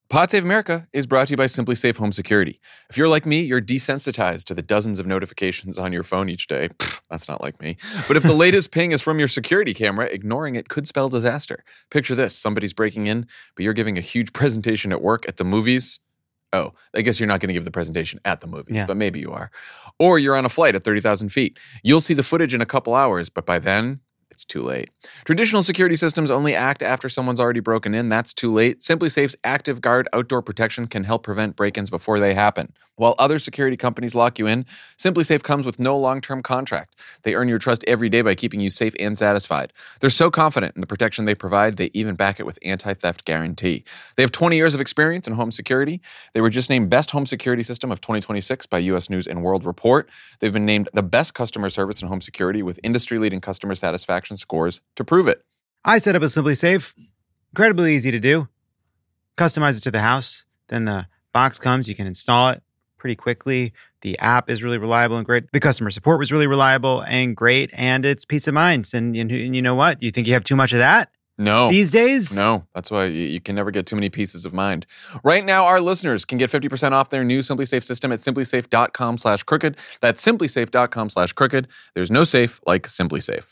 Pod Save America is brought to you by Simply Safe Home Security. If you're like me, you're desensitized to the dozens of notifications on your phone each day. That's not like me. But if the latest ping is from your security camera, ignoring it could spell disaster. Picture this. Somebody's breaking in, but you're giving a huge presentation at work, at the movies. Oh, I guess you're not going to give the presentation at the movies, but maybe you are. Or you're on a flight at 30,000 feet. You'll see the footage in a couple hours, but by then, it's too late. Traditional security systems only act after someone's already broken in. That's too late. Simply Safe's Active Guard outdoor protection can help prevent break-ins before they happen. While other security companies lock you in, Simply Safe comes with no long-term contract. They earn your trust every day by keeping you safe and satisfied. They're so confident in the protection they provide, they even back it with anti-theft guarantee. They have 20 years of experience in home security. They were just named Best Home Security System of 2026 by U.S. News & World Report. They've been named the best customer service in home security with industry-leading customer satisfaction scores to prove it. I set up a Simply Safe. Incredibly easy to do. Customize it to the house. Then the box comes. You can install it pretty quickly. The app is really reliable and great. The customer support was really reliable and great. And it's peace of mind. And you know what? You think you have too much of that? No. These days? No. That's why you can never get too many pieces of mind. Right now, our listeners can get 50% off their new Simply Safe system at simplysafe.com/crooked. That's simplysafe.com/crooked. There's no safe like Simply Safe.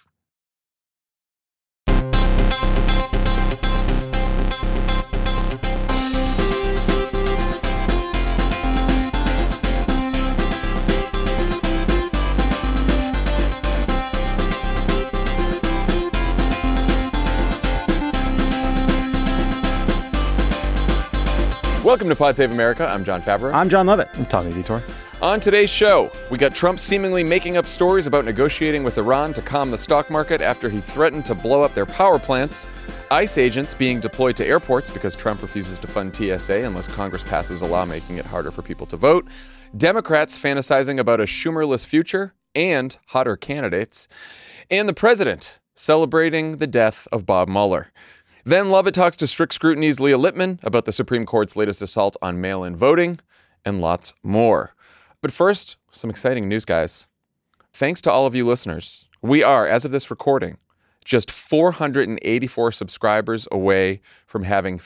Welcome to Pod Save America. I'm John Favreau. I'm John Lovett. I'm Tommy Vitor. On today's show, we got Trump seemingly making up stories about negotiating with Iran to calm the stock market after he threatened to blow up their power plants, ICE agents being deployed to airports because Trump refuses to fund TSA unless Congress passes a law making it harder for people to vote, Democrats fantasizing about a Schumer-less future and hotter candidates, and the president celebrating the death of Bob Mueller. Then Lovett talks to Strict Scrutiny's Leah Lippman about the Supreme Court's latest assault on mail-in voting, and lots more. But first, some exciting news, guys. Thanks to all of you listeners. We are, as of this recording, just 484 subscribers away from having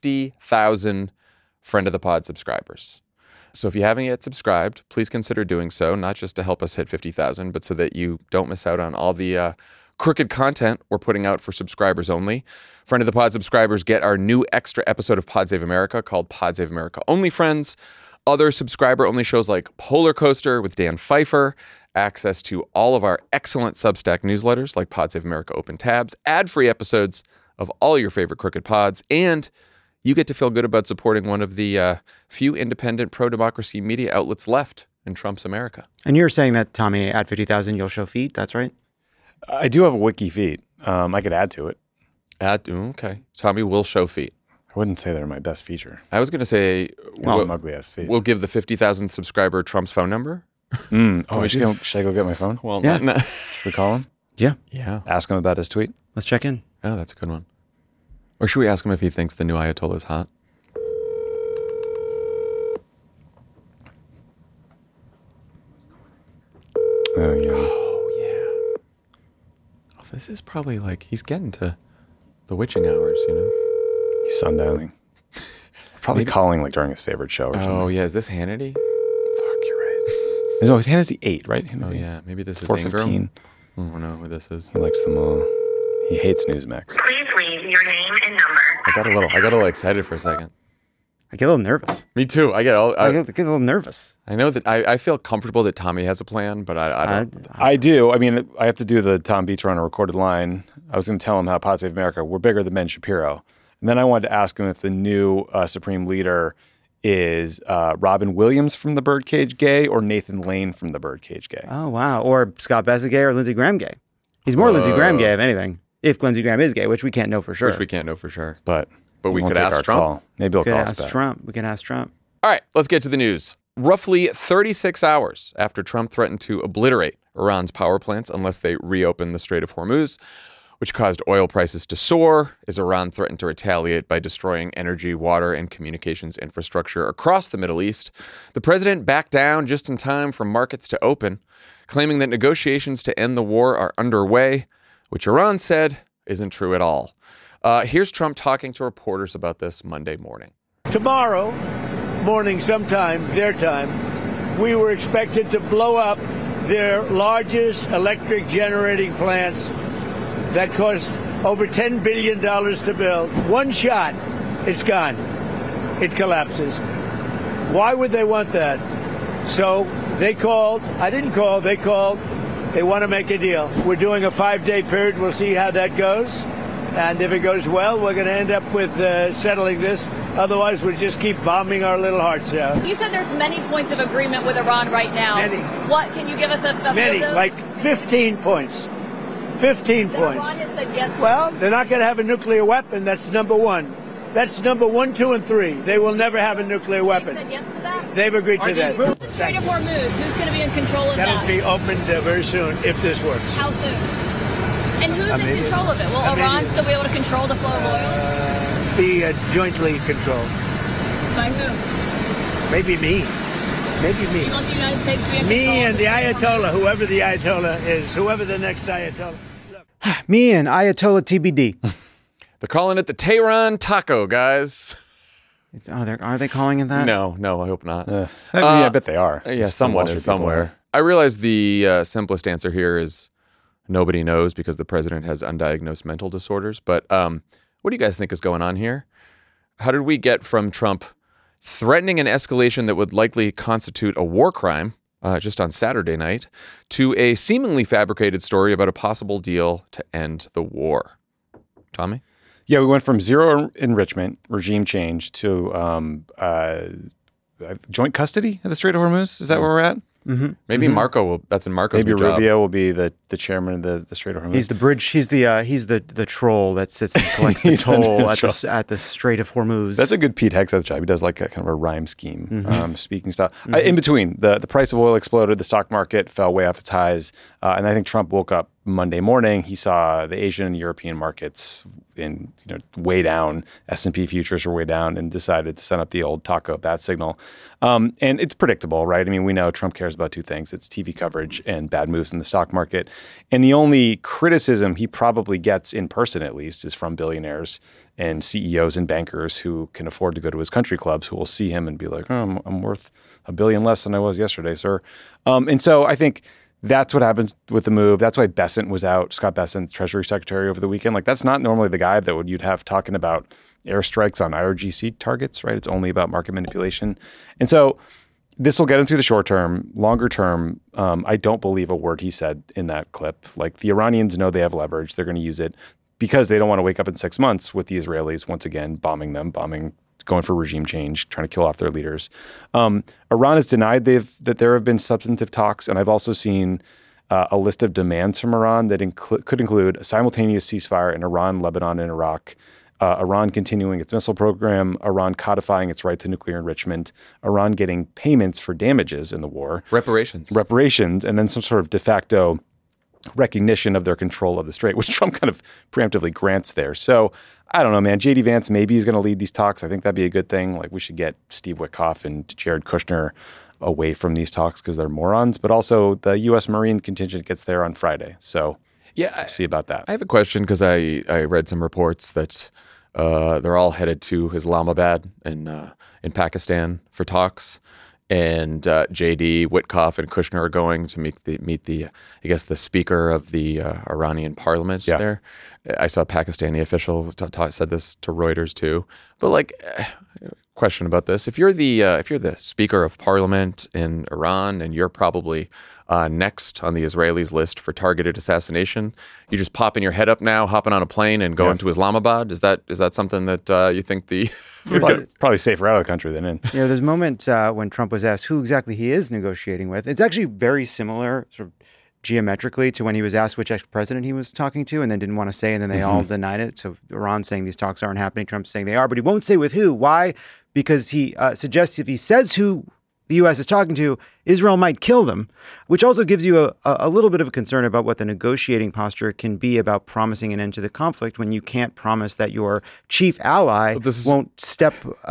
50,000 Friend of the Pod subscribers. So if you haven't yet subscribed, please consider doing so, not just to help us hit 50,000, but so that you don't miss out on all the crooked content we're putting out for subscribers only. Friend of the Pod subscribers get our new extra episode of Pod Save America called Pod Save America Only Friends, other subscriber-only shows like Polar Coaster with Dan Pfeiffer, access to all of our excellent Substack newsletters like Pod Save America Open Tabs, ad-free episodes of all your favorite crooked pods, and you get to feel good about supporting one of the few independent pro-democracy media outlets left in Trump's America. And you're saying that, Tommy, at 50,000, you'll show feet. That's right? I do have a wiki feed. I could add to it. Okay. Tommy will show feet. I wouldn't say they're my best feature. I was going to say... Well, some ugly-ass feet. We'll give the 50,000 subscriber Trump's phone number. Oh, should I go get my phone? Well, yeah. Not. Should we call him? Yeah. Ask him about his tweet? Let's check in. Oh, that's a good one. Or should we ask him if he thinks the new Ayatollah is hot? Oh, yeah. Oh, yeah. Oh, this is probably like, he's getting to the witching hours, you know? He's sundowning. Probably calling like during his favorite show or something. Oh, yeah. Is this Hannity? Fuck, you're right. No, Hannity 8, right? Oh, yeah. Maybe this is 4:15. Ingram. I don't know who this is. He likes them all. He hates Newsmax. Please leave your name and number. I got a little excited for a second. I get a little nervous. Me too. I get I get a little nervous. I know that I feel comfortable that Tommy has a plan, but I don't. I do. I mean, I have to do the Tom Beacher on a recorded line. I was going to tell him how Pod Save America, we're bigger than Ben Shapiro. And then I wanted to ask him if the new Supreme Leader is Robin Williams from The Birdcage Gay or Nathan Lane from The Birdcage Gay. Oh, wow. Or Scott Bassett gay or Lindsey Graham gay. He's more Lindsey Graham gay, if anything. If Lindsey Graham is gay, which we can't know for sure. Which we can't know for sure. But we won't could take ask our Trump. call. Maybe he'll We call could us ask back. Trump. We can ask Trump. All right, let's get to the news. Roughly 36 hours after Trump threatened to obliterate Iran's power plants unless they reopen the Strait of Hormuz, which caused oil prices to soar as Iran threatened to retaliate by destroying energy, water, and communications infrastructure across the Middle East, the president backed down just in time for markets to open, claiming that negotiations to end the war are underway, which Iran said isn't true at all. Here's Trump talking to reporters about this Monday morning. Tomorrow morning sometime, their time, we were expected to blow up their largest electric generating plants that cost over $10 billion to build. One shot, it's gone. It collapses. Why would they want that? So they called. I didn't call. They called. They want to make a deal. We're doing a 5-day period. We'll see how that goes. And if it goes well, we're going to end up with settling this. Otherwise, we'll just keep bombing our little hearts out. You said there's many points of agreement with Iran right now. Many. What? Can you give us a Many, few of those? like 15 points. 15 points. Iran has said yes. Well, they're not going to have a nuclear weapon. That's number one. That's number 1, 2, and 3. They will never have a nuclear weapon. They've said yes to that? They've agreed to that. The Strait of Hormuz, who's going to be in control of that? That'll be opened very soon if this works. How soon? And who's in control of it? Will Iran still be able to control the flow of oil? Be jointly controlled. By who? Maybe me. Maybe me. You want the United States to be in control? Me and of the Strait of Ayatollah, whoever the Ayatollah is, whoever the next Ayatollah. Me and Ayatollah TBD. They're calling it the Tehran Taco, guys. Are they calling it that? No, I hope not. I bet they are. Yeah, Just someone Wall is Street people somewhere. I realize the simplest answer here is nobody knows because the president has undiagnosed mental disorders. But what do you guys think is going on here? How did we get from Trump threatening an escalation that would likely constitute a war crime just on Saturday night to a seemingly fabricated story about a possible deal to end the war? Tommy? Yeah, we went from zero enrichment, regime change, to joint custody of the Strait of Hormuz. Is that where we're at? Mm-hmm. Maybe Marco will. That's in Marco's Maybe new job. Rubio will be the chairman of the Strait of Hormuz. He's the bridge. He's the troll that sits and collects the He's the toll troll. at the Strait of Hormuz. That's a good Pete Hegseth job. He does like a kind of a rhyme scheme, speaking style. In between, the price of oil exploded, the stock market fell way off its highs, and I think Trump woke up Monday morning. He saw the Asian and European markets way down. S&P futures were way down, and decided to send up the old taco bat signal. And it's predictable, right? I mean, we know Trump cares about two things: it's TV coverage and bad moves in the stock market. And the only criticism he probably gets in person, at least, is from billionaires and CEOs and bankers who can afford to go to his country clubs, who will see him and be like, "Oh, I'm worth $1 billion less than I was yesterday, sir." And so I think that's what happens with the move. That's why Bessent was out, Scott Bessent, Treasury Secretary, over the weekend. Like, that's not normally the guy that you'd have talking about airstrikes on IRGC targets, right? It's only about market manipulation. And so this will get him through the short term. Longer term, I don't believe a word he said in that clip. Like, the Iranians know they have leverage. They're going to use it because they don't want to wake up in 6 months with the Israelis once again bombing them, going for regime change, trying to kill off their leaders. Iran has denied that there have been substantive talks, and I've also seen a list of demands from Iran that could include a simultaneous ceasefire in Iran, Lebanon, and Iraq, Iran continuing its missile program, Iran codifying its right to nuclear enrichment, Iran getting payments for damages in the war. Reparations, and then some sort of de facto recognition of their control of the strait, which Trump kind of preemptively grants there. So I don't know, man. J.D. Vance maybe is going to lead these talks. I think that'd be a good thing. Like, we should get Steve Witkoff and Jared Kushner away from these talks because they're morons. But also the U.S. Marine contingent gets there on Friday. So yeah, we'll see about that. I have a question because I read some reports that they're all headed to Islamabad in Pakistan for talks. And J.D. Witkoff and Kushner are going to meet the I guess the speaker of the Iranian parliament there. I saw a Pakistani official said this to Reuters too. But question about this: if you're the speaker of parliament in Iran and you're probably next on the Israelis' list for targeted assassination, you just popping your head up now, hopping on a plane and going to Islamabad. Is that something that you think the probably safer out of the country than in? Yeah, there's a moment when Trump was asked who exactly he is negotiating with. It's actually very similar, sort of geometrically, to when he was asked which ex-president he was talking to and then didn't want to say, and then they all denied it. So Iran saying these talks aren't happening, Trump's saying they are, but he won't say with who. Why? Because he suggests if he says who the U.S. is talking to, Israel might kill them, which also gives you a little bit of a concern about what the negotiating posture can be about promising an end to the conflict when you can't promise that your chief ally won't step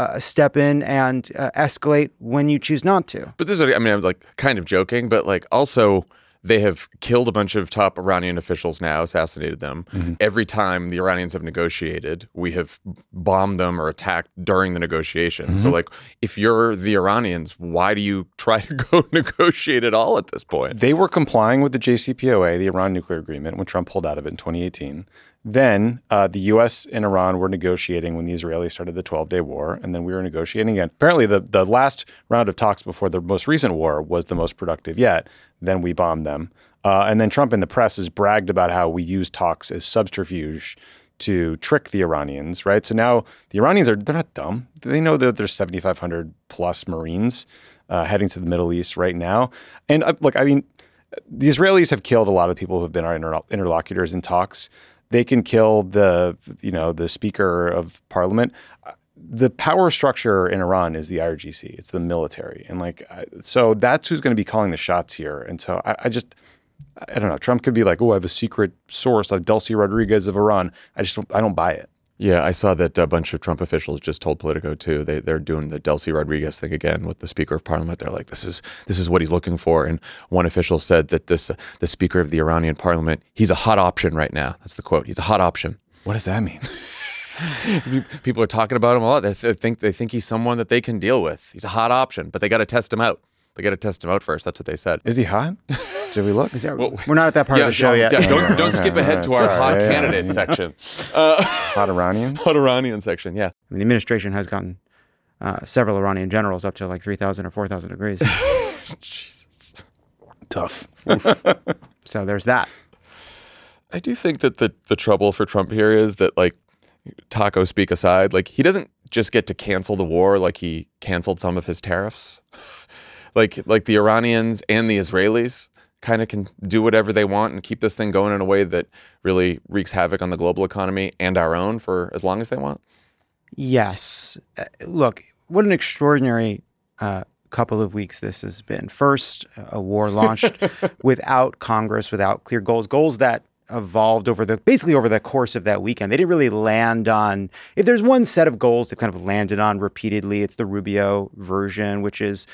in and escalate when you choose not to. But this is what I'm kind of joking, but also They have killed a bunch of top Iranian officials now, assassinated them. Every time the Iranians have negotiated, we have bombed them or attacked during the negotiation. So, like, if you're the Iranians, why do you try to go negotiate at all at this point? They were complying with the JCPOA, the Iran nuclear agreement, when Trump pulled out of it in 2018. Then the U.S. and Iran were negotiating when the Israelis started the 12-day war, and then we were negotiating again. Apparently, the last round of talks before the most recent war was the most productive yet. Then we bombed them. And then Trump in the press has bragged about how we use talks as subterfuge to trick the Iranians, right? So now the Iranians they're not dumb. They know that there's 7,500 plus Marines heading to the Middle East right now. And look, I mean, the Israelis have killed a lot of people who have been our interlocutors in talks. They can kill the Speaker of Parliament. The power structure in Iran is the IRGC. It's the military. And so that's who's going to be calling the shots here. And so I don't know. Trump could be like, oh, I have a secret source like Delcy Rodriguez of Iran. I don't buy it. Yeah, I saw that a bunch of Trump officials just told Politico too. They're doing the Delcy Rodriguez thing again with the Speaker of Parliament. They're like, this is what he's looking for. And one official said that the Speaker of the Iranian Parliament, he's a hot option right now. That's the quote. He's a hot option. What does that mean? People are talking about him a lot. They think he's someone that they can deal with. He's a hot option, but they got to test him out. They got to test him out first. That's what they said. Is he hot? Should we look? We're not at that part of the show yet. Yeah, don't skip ahead to our hot candidate section. Hot Iranians? Hot Iranian section, yeah. I mean, the administration has gotten several Iranian generals up to like 3,000 or 4,000 degrees. Jesus. Tough. So there's that. I do think that the trouble for Trump here is that, like, taco speak aside, like, he doesn't just get to cancel the war like he canceled some of his tariffs. Like the Iranians and the Israelis kind of can do whatever they want and keep this thing going in a way that really wreaks havoc on the global economy and our own for as long as they want. Yes. Look, what an extraordinary couple of weeks this has been. First, a war launched without Congress, without clear goals that evolved over the course of that weekend. They didn't really land on, if there's one set of goals that kind of landed on repeatedly, it's the Rubio version, which is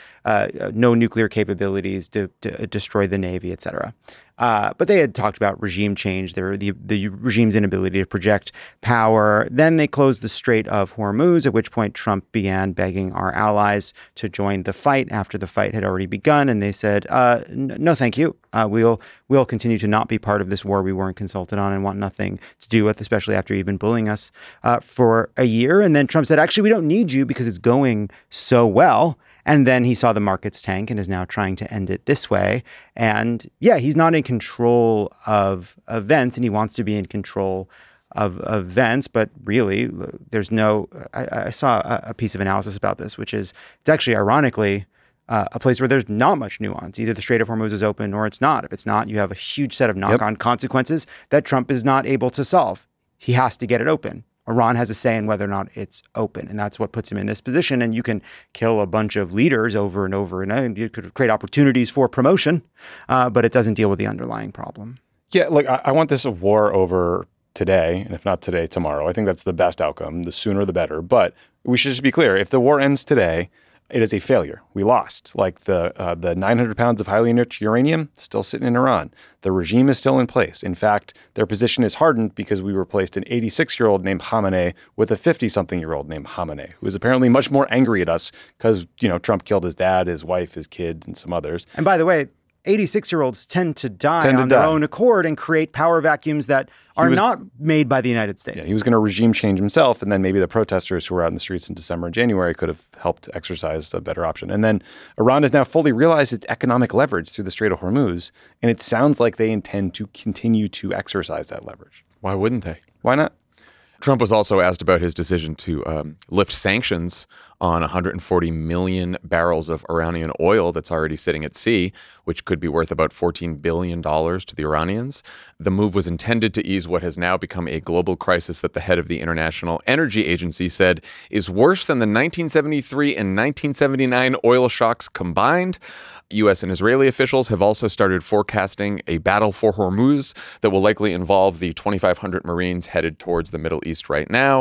no nuclear capabilities to destroy the Navy, et cetera. But they had talked about regime change, the regime's inability to project power. Then they closed the Strait of Hormuz, at which point Trump began begging our allies to join the fight after the fight had already begun. And they said, no, thank you. We'll continue to not be part of this war we weren't consulted on and want nothing to do with, especially after you've been bullying us for a year. And then Trump said, actually, we don't need you because it's going so well. And then he saw the markets tank and is now trying to end it this way. And yeah, he's not in control of events, and he wants to be in control of events. But really, there's no, I saw a piece of analysis about this, which is it's actually ironically a place where there's not much nuance. Either the Strait of Hormuz is open or it's not. If it's not, you have a huge set of knock-on consequences that Trump is not able to solve. He has to get it open. Iran has a say in whether or not it's open, and that's what puts him in this position. And you can kill a bunch of leaders over and over, and you could create opportunities for promotion, but it doesn't deal with the underlying problem. Yeah, like I want this war over today, and if not today, tomorrow. I think that's the best outcome. The sooner, the better. But we should just be clear: if the war ends today, it is a failure. We lost. Like the 900 pounds of highly enriched uranium still sitting in Iran. The regime is still in place. In fact, their position is hardened because we replaced an 86-year-old named Khamenei with a 50-something-year-old named Khamenei, who is apparently much more angry at us because, Trump killed his dad, his wife, his kid, and some others. And by the way, 86-year-olds tend to die on their own accord and create power vacuums that are not made by the United States. Yeah, he was going to regime change himself, and then maybe the protesters who were out in the streets in December and January could have helped exercise a better option. And then Iran has now fully realized its economic leverage through the Strait of Hormuz, and it sounds like they intend to continue to exercise that leverage. Why wouldn't they? Why not? Trump was also asked about his decision to lift sanctions on 140 million barrels of Iranian oil that's already sitting at sea, which could be worth about $14 billion to the Iranians. The move was intended to ease what has now become a global crisis that the head of the International Energy Agency said is worse than the 1973 and 1979 oil shocks combined. U.S. and Israeli officials have also started forecasting a battle for Hormuz that will likely involve the 2,500 Marines headed towards the Middle East right now.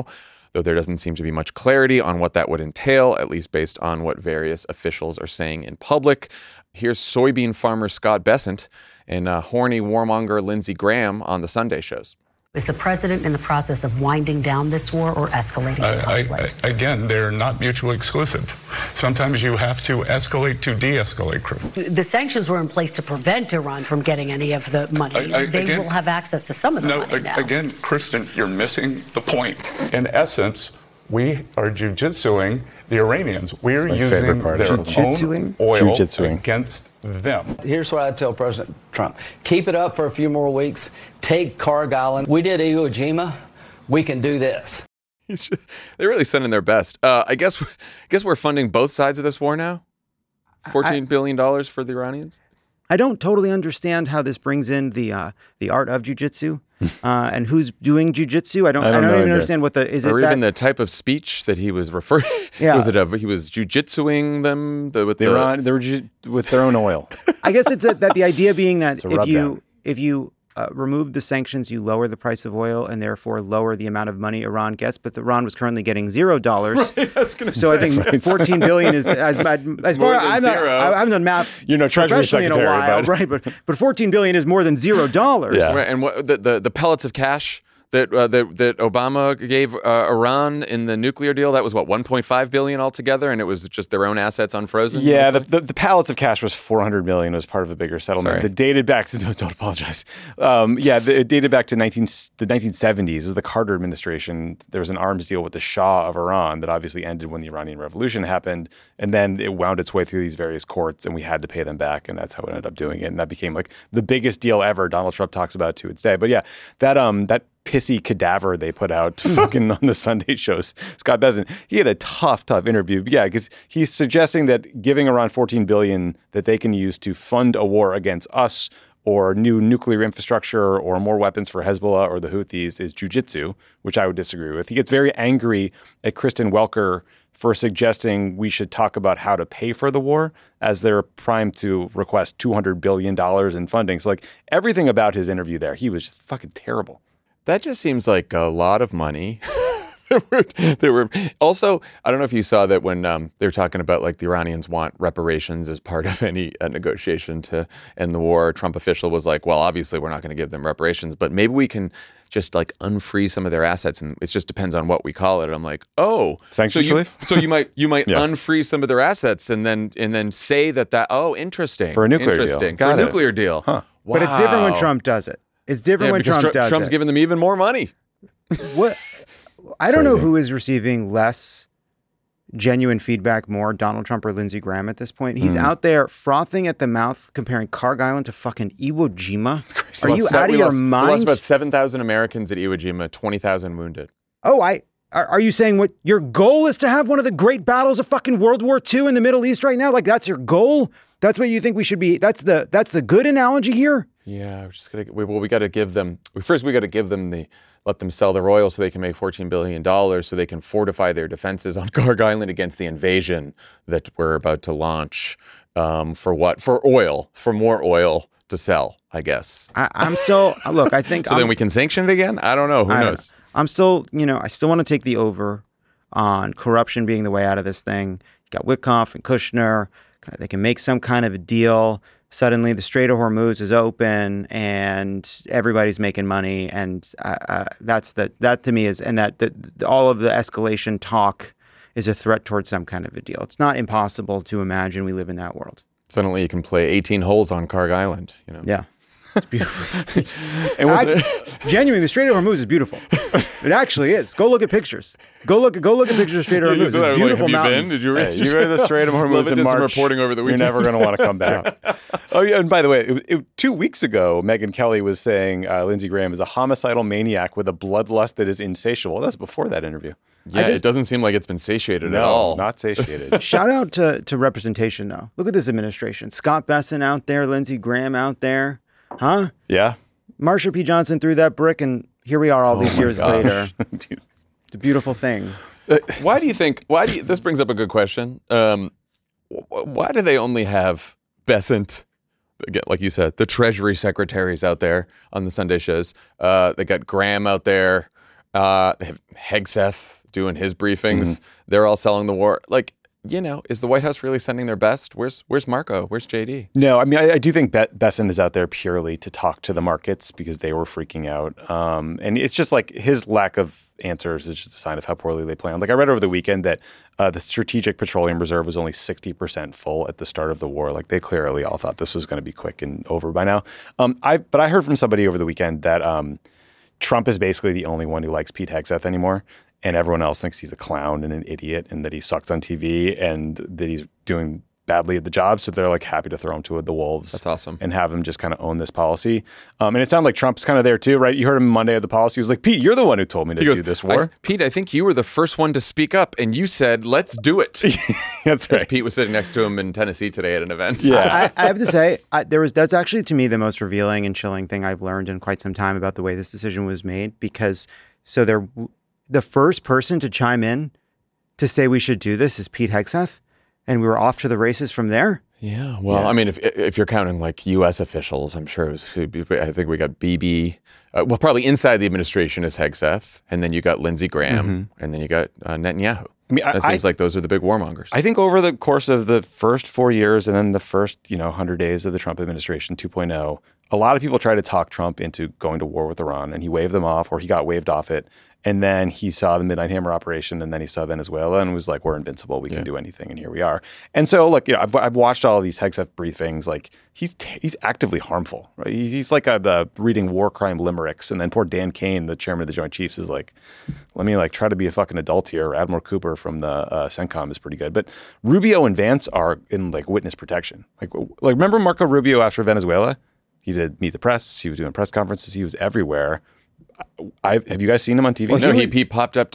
though there doesn't seem to be much clarity on what that would entail, at least based on what various officials are saying in public. Here's soybean farmer Scott Bessent and horny warmonger Lindsey Graham on the Sunday shows. Is the president in the process of winding down this war or escalating the conflict? Again, they're not mutually exclusive. Sometimes you have to escalate to de-escalate, Chris. The sanctions were in place to prevent Iran from getting any of the money. They will have access to some of the money now. Again, Kristen, you're missing the point. In essence, we are jujitsuing the Iranians. We're using their own oil against them. Here's what I tell President Trump. Keep it up for a few more weeks. Take Carg Island. We did Iwo Jima. We can do this. They're really sending their best. I guess we're funding both sides of this war now. $14 billion for the Iranians. I don't totally understand how this brings in the art of jiu-jitsu and who's doing jiu-jitsu. I don't even understand what even the type of speech that he was referring. Yeah. He was jiu-jitsuing them with Iran. They were with their own oil. I guess it's that the idea being that if you remove the sanctions, you lower the price of oil and therefore lower the amount of money Iran gets. But Iran was currently getting $0. Right, so I think $14 billion is as far I haven't done math. Treasury secretary in a while, right? But $14 billion is more than $0. Yeah. Right, and what the pellets of cash that Obama gave Iran in the nuclear deal, that was what, $1.5 billion altogether, and it was just their own assets unfrozen. Yeah, the pallets of cash was $400 million. It was part of a bigger settlement. Sorry. It dated back to don't apologize. It dated back to the 1970s. It was the Carter administration. There was an arms deal with the Shah of Iran that obviously ended when the Iranian Revolution happened, and then it wound its way through these various courts, and we had to pay them back, and that's how we ended up doing it. And that became like the biggest deal ever. Donald Trump talks about it to its day. But yeah, that pissy cadaver they put out fucking on the Sunday shows, Scott Bessent, he had a tough interview. Yeah, because he's suggesting that giving Iran $14 billion that they can use to fund a war against us or new nuclear infrastructure or more weapons for Hezbollah or the Houthis is jujitsu, which I would disagree with. He gets very angry at Kristen Welker for suggesting we should talk about how to pay for the war as they're primed to request $200 billion in funding. So like everything about his interview there, he was just fucking terrible. That just seems like a lot of money. There were also, I don't know if you saw that when they were talking about like the Iranians want reparations as part of any negotiation to end the war. A Trump official was like, well, obviously we're not going to give them reparations, but maybe we can just like unfreeze some of their assets, and it just depends on what we call it. And I'm like, oh, sanctions relief. So you might unfreeze some of their assets and then say that interesting for a nuclear deal. Nuclear deal. Huh. Wow. But it's different when Trump does it. It's different when Trump does it. Trump's giving them even more money. What? I don't know who is receiving less genuine feedback more, Donald Trump or Lindsey Graham at this point. He's out there frothing at the mouth, comparing Carg Island to fucking Iwo Jima. Are you out of your mind? We lost about 7,000 Americans at Iwo Jima, 20,000 wounded. Oh, are you saying what your goal is to have one of the great battles of fucking World War II in the Middle East right now? Like that's your goal? That's what you think we should be? That's the good analogy here? Yeah, we got to give them. First, we got to give them let them sell their oil so they can make $14 billion so they can fortify their defenses on Carg Island against the invasion that we're about to launch. For what? For oil. For more oil to sell, I guess. I'm still look. I think then we can sanction it again. I don't know. Who knows? I'm still. I still want to take the over on corruption being the way out of this thing. You got Witkoff and Kushner. They can make some kind of a deal. Suddenly the Strait of Hormuz is open and everybody's making money. And that to me is, and that all of the escalation talk is a threat towards some kind of a deal. It's not impossible to imagine we live in that world. Suddenly you can play 18 holes on Carg Island, Yeah. It's beautiful. Genuinely, the Strait of Hormuz is beautiful. It actually is. Go look at pictures. Go look at pictures of Strait of Hormuz. It's beautiful mountains. Did you read? You read the Strait of Hormuz in March. Some reporting over the weekend. You're never going to want to come back. Oh yeah, and by the way, 2 weeks ago, Megyn Kelly was saying Lindsey Graham is a homicidal maniac with a bloodlust that is insatiable. That's before that interview. Yeah, it doesn't seem like it's been satiated at all. Not satiated. Shout out to representation, though. Look at this administration. Scott Bessent out there, Lindsey Graham out there. Huh? Yeah. Marsha P. Johnson threw that brick, and here we are all these years later. It's a beautiful thing. Why do you think, this brings up a good question. Why do they only have Bessent, again, like you said, the Treasury secretaries out there on the Sunday shows? They got Graham out there. They have Hegseth, doing his briefings. They're all selling the war. Like, is the White House really sending their best? Where's Marco? Where's JD? No, I mean, I do think Bessent is out there purely to talk to the markets because they were freaking out. And it's just like his lack of answers is just a sign of how poorly they planned. Like I read over the weekend that the Strategic Petroleum Reserve was only 60% full at the start of the war. Like they clearly all thought this was going to be quick and over by now. But I heard from somebody over the weekend that Trump is basically the only one who likes Pete Hegseth anymore. And everyone else thinks he's a clown and an idiot and that he sucks on TV and that he's doing badly at the job. So they're like happy to throw him to the wolves. That's awesome. And have him just kind of own this policy. And it sounded like Trump's kind of there too, right? You heard him Monday of the policy. He was like, Pete, you're the one who told me to do this war. Pete, I think you were the first one to speak up and you said, let's do it. That's right. Pete was sitting next to him in Tennessee today at an event. Yeah. I have to say, that's actually to me the most revealing and chilling thing I've learned in quite some time about the way this decision was made because the first person to chime in to say we should do this is Pete Hegseth, and we were off to the races from there. Yeah, well, I mean, if you're counting like U.S. officials, I'm sure I think we got Bibi. Probably inside the administration is Hegseth, and then you got Lindsey Graham, and then you got Netanyahu. I mean, it seems like those are the big warmongers. I think over the course of the first 4 years and then the first 100 days of the Trump administration 2.0, a lot of people tried to talk Trump into going to war with Iran, and he waved them off, or he got waved off it. And then he saw the Midnight Hammer operation, and then he saw Venezuela, and was like, "We're invincible. We can do anything." And here we are. And so, look, I've watched all of these Hegseth briefings. Like he's actively harmful. Right? He's like reading war crime limericks, and then poor Dan Kane, the chairman of the Joint Chiefs, is like, "Let me try to be a fucking adult here." Admiral Cooper from the CENTCOM is pretty good, but Rubio and Vance are in witness protection. Like remember Marco Rubio after Venezuela? He did Meet the Press. He was doing press conferences. He was everywhere. Have you guys seen him on TV? Well, no, he popped up to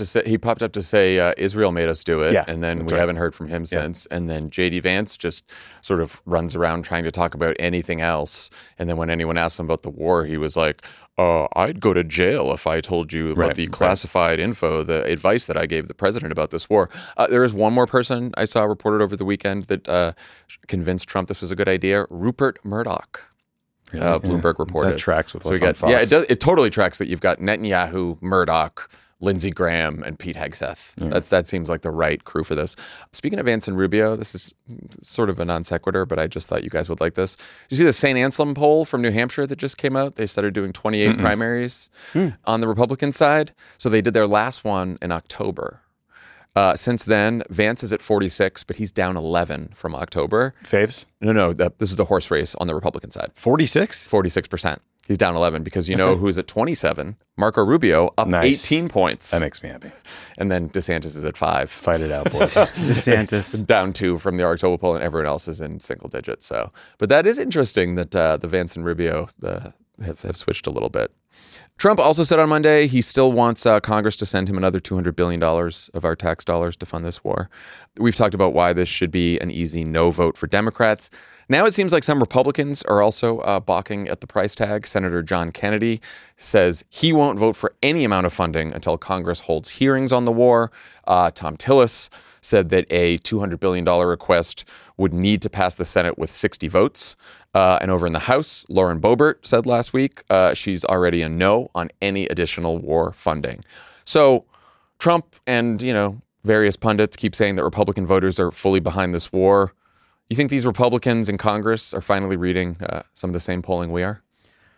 say Israel made us do it, and then we haven't heard from him since. And then JD Vance just sort of runs around trying to talk about anything else. And then when anyone asked him about the war, he was like, "I'd go to jail if I told you about the classified info, the advice that I gave the president about this war." There is one more person I saw reported over the weekend that convinced Trump this was a good idea: Rupert Murdoch. Bloomberg reported. That tracks with what's on Fox. Yeah, it does. It totally tracks that you've got Netanyahu, Murdoch, Lindsey Graham, and Pete Hegseth. Yeah. That seems like the right crew for this. Speaking of Vance and Rubio, this is sort of a non sequitur, but I just thought you guys would like this. Did you see the St. Anselm poll from New Hampshire that just came out? They started doing 28 primaries on the Republican side. So they did their last one in October. Since then, Vance is at 46, but he's down 11 from October. Faves? No, this is the horse race on the Republican side. 46? 46%. He's down 11 because you know who's at 27? Marco Rubio up 18 points. That makes me happy. And then DeSantis is at 5. Fight it out, boys. DeSantis. Down 2 from the October poll, and everyone else is in single digits. So, but that is interesting that the Vance and Rubio have switched a little bit. Trump also said on Monday he still wants Congress to send him another $200 billion of our tax dollars to fund this war. We've talked about why this should be an easy no vote for Democrats. Now it seems like some Republicans are also balking at the price tag. Senator John Kennedy says he won't vote for any amount of funding until Congress holds hearings on the war. Tom Tillis said that a $200 billion request would need to pass the Senate with 60 votes. And over in the House, Lauren Boebert said last week she's already a no on any additional war funding. So Trump and, various pundits keep saying that Republican voters are fully behind this war. You think these Republicans in Congress are finally reading some of the same polling we are?